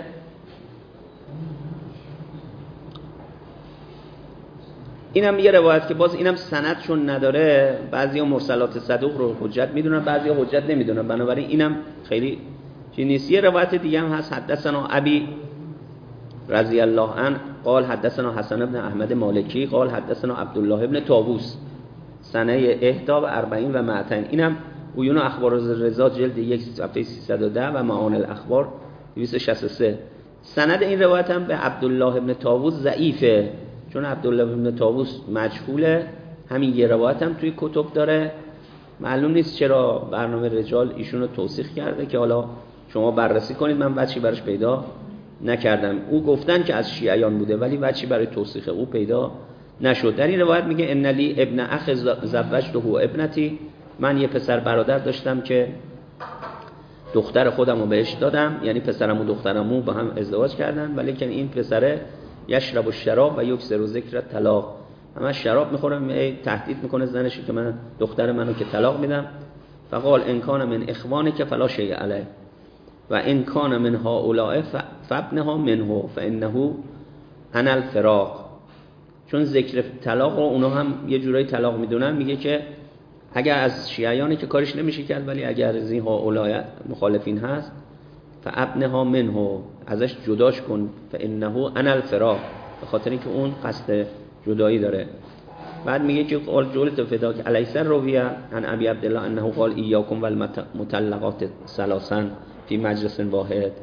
اینم یه روایت که باز اینم سند چون نداره، بعضیا مرسلات صدوق رو حجت میدونن، بعضیا حجت نمیدونن، بنابراین اینم خیلی چیز نیست. یه روایت دیگه هم هست حدثنا ابی رضی الله عنه قال حدثنا حسن ابن احمد مالکی قال حدثنا عبدالله ابن طاووس سنه 41 و 200. اینم عیون اخبار رضا جلد 1 صفحه 310 و معان الاخبار 263. سند این روایت هم به عبدالله ابن طاووس ضعیفه، چون عبدالله ابن طاووس مجهوله. همین یه روایت هم توی کتب داره، معلوم نیست چرا برنامه رجال ایشونو توثیق کرده که حالا شما بررسی کنید، من وجهی براش پیدا نکردم. او گفتن که از شیعیان بوده ولی وجهی برای توثیق او پیدا نشد. در این روایت میگه ان لی ابن اخ زوجته ابنتی، من یه پسر برادر داشتم که دختر خودم رو بهش دادم، یعنی پسرم و دخترمو با هم ازدواج کردن، ولی که این پسره یشرب الشراب و یکسر ذکر طلاق، همه شراب میخوره، تهدید میکنه زنش که من دختر منو که طلاق میدم. فقال ان کان من اخوانک فلا شیء علیه و ان کان من هؤلاء فابنها منه فانه انا الفراق. چون ذکر طلاق رو اونا هم یه جورایی طلاق میدونن، میگه که اگر از شیعیانی که کارش نمیشه کرد، ولی اگر از این هؤلاء مخالفین هست فابنها منه، ازش جداش کن، فانه انا الفراق، به خاطر اینکه اون قصد جدایی داره. بعد میگه که قال جلت فداک الیس رویه عن ابی عبدالله انه قال ایاکم والمطلقات ثلاثا فی مجلس واحد.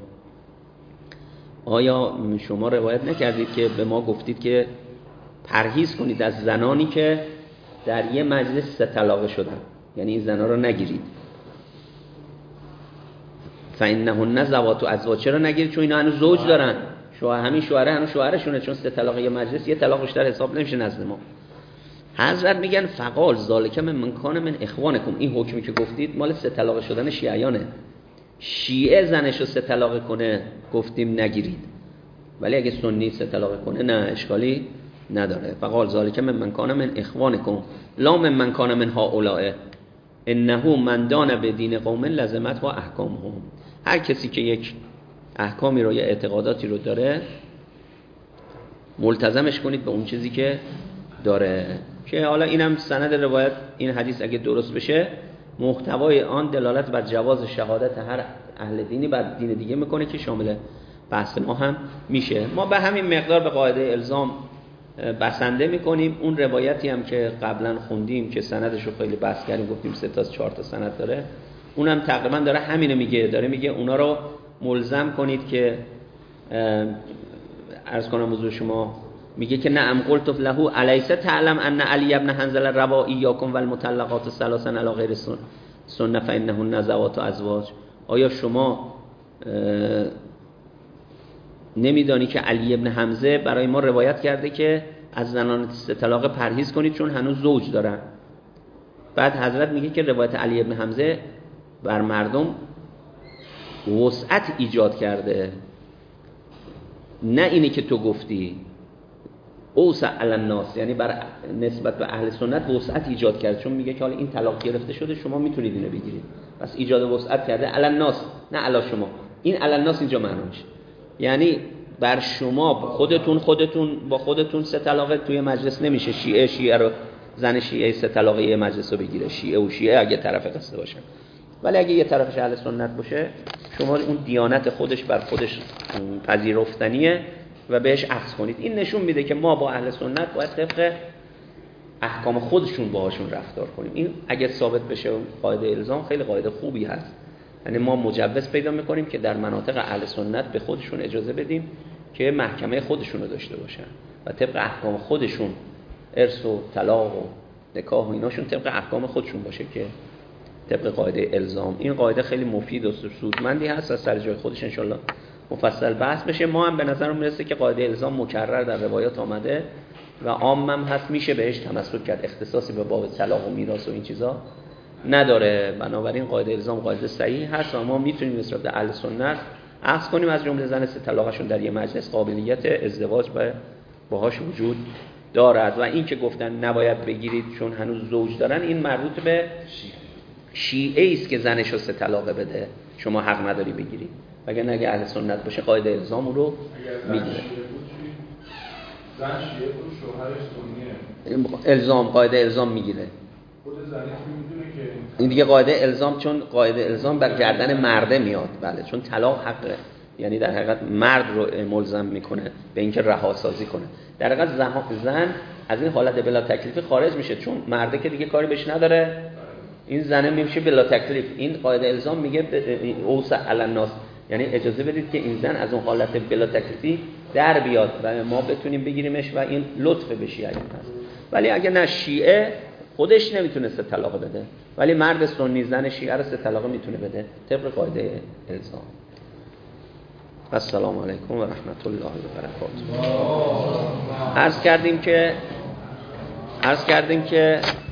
آیا شما روایت نکردید که به ما گفتید که پرهیز کنید از زنانی که در یه مجلس 3 طلاقه شدن، یعنی این زنا رو نگیرید. فانهن ذوات ازواج، چرا نگیرید؟ چون اینا هنوز زوج دارن، همین شوهره هنوز شوهرشونه، چون 3 طلاقه یه مجلس، یه طلاق بیشتر حساب نمیشه نزد ما. حضرت میگن فقال ذالک من کان من اخوانکم، این حکمی که گفتید مال 3 طلاقه شدن شیعیانه. شیعه زنشو 3 طلاقه کنه گفتیم نگیرید، ولی اگه سنی 3 طلاقه کنه نه، اشکالی نداره. فقال ذالک من کان من اخوانکم لا من کان من هؤلاء انه من دان بدین قوم لزمت و احکامهم. هر کسی که یک احکامی رو یا اعتقاداتی رو داره ملتزمش کنید به اون چیزی که داره. که حالا اینم سند روایت این حدیث اگه درست بشه محتوای آن دلالت بر جواز شهادت هر اهل دینی بر دین دیگه میکنه که شامل بحث ما هم میشه. ما به همین مقدار به قاعده الزام بسنده میکنیم. اون روایتی هم که قبلا خوندیم که سندش رو خیلی بحث کردیم، گفتیم 3 تا 4 تا سند داره، اونم تقریبا داره همینو میگه، داره میگه اونا رو ملزم کنید که عرض کنم حضور شما، میگه که نعم قلت له الیس تعلم ان علی ابن حنظله روا ایاکم والمطلقات ثلاثا علی غیر سنه فانهن نزوات ازواج. آیا شما نمیدانی که علی ابن حمزه برای ما روایت کرده که از زنان 3 طلاق پرهیز کنید چون هنوز زوج دارن؟ بعد حضرت میگه که روایت علی ابن حمزه بر مردم وسعت ایجاد کرده، نه اینی که تو گفتی اوسع علی الناس، یعنی بر نسبت به اهل سنت وسعت ایجاد کرده، چون میگه که حالا این طلاق گرفته شده شما میتونید اینو بگیرید، پس ایجاد وسعت کرده علی الناس نه علی شما. این علی الناس اینجا معنی میشه یعنی بر شما خودتون با خودتون 3 طلاق توی مجلس نمیشه. شیعه رو زن شیعه 3 طلاق یه مجلس رو بگیره، شیعه و شیعه اگه طرف قصه باشن، ولی اگه یه طرفش اهل سنت باشه شما اون دیانت خودش بر خودش پذیرفتنیه و بهش عکس کنید. این نشون میده که ما با اهل سنت باید طبق احکام خودشون باهاشون رفتار کنیم. این اگه ثابت بشه قاعده الزام خیلی قاعده خوبی هست، یعنی ما مجوز پیدا میکنیم که در مناطق اهل سنت به خودشون اجازه بدیم که محکمه خودشون رو داشته باشن و طبق احکام خودشون ارث و طلاق و نکاح و ایناشون طبق احکام خودشون باشه که طبق قاعده الزام. این قاعده خیلی مفید و سودمندی هست، از سر جای خودش انشالله مفصل بحث بشه. ما هم به نظر میرسه که قاعده الزام مکرر در روایات آمده و عام هم هست، میشه بهش تمسک کرد، اختصاصی به باب طلاق و میراث و این چیزا نداره. بنابراین قاعده الزام قاعده صحیح هست و ما میتونیم نسبت به اهل سنت عکس کنیم از جمله زن 3 طلاقشون در یه مجلس قابلیت ازدواج باهاش وجود دارد. و این که گفتن نباید بگیرید چون هنوز زوج دارن، این مربوط به شیعه است که زنشو 3 طلاق بده، شما حق نداری بگیری. اگر اگه اهل سنت باشه قاعده الزام رو میگیره. زن شیعه بود شوهرش سنیه، الزام قاعده الزام میگیره. خود زنی میدونه که این دیگه قاعده الزام، چون قاعده الزام بر گردن مرده میاد. بله، چون طلاق حقه، یعنی در حقیقت مرد رو ملزم میکنه به اینکه رها سازی کنه. در حقیقت زن از این حالت بلا تکلیفی خارج میشه، چون مرده که دیگه کاری بهش نداره، این زنه میشه بلا تکلیف. این قاعده الزام میگه اوسع علی الناس، یعنی اجازه بدید که این زن از اون حالت بلا تکلیفی در بیاد و ما بتونیم بگیریمش و این لطف بشه اگه هست. ولی اگه نه، شیعه خودش نمیتونه 3 طلاق بده، ولی مرد سنی زن شیعه رو 3 طلاق میتونه بده طبق قاعده الزام. السلام علیکم و رحمت الله و برکاته. عرض کردیم که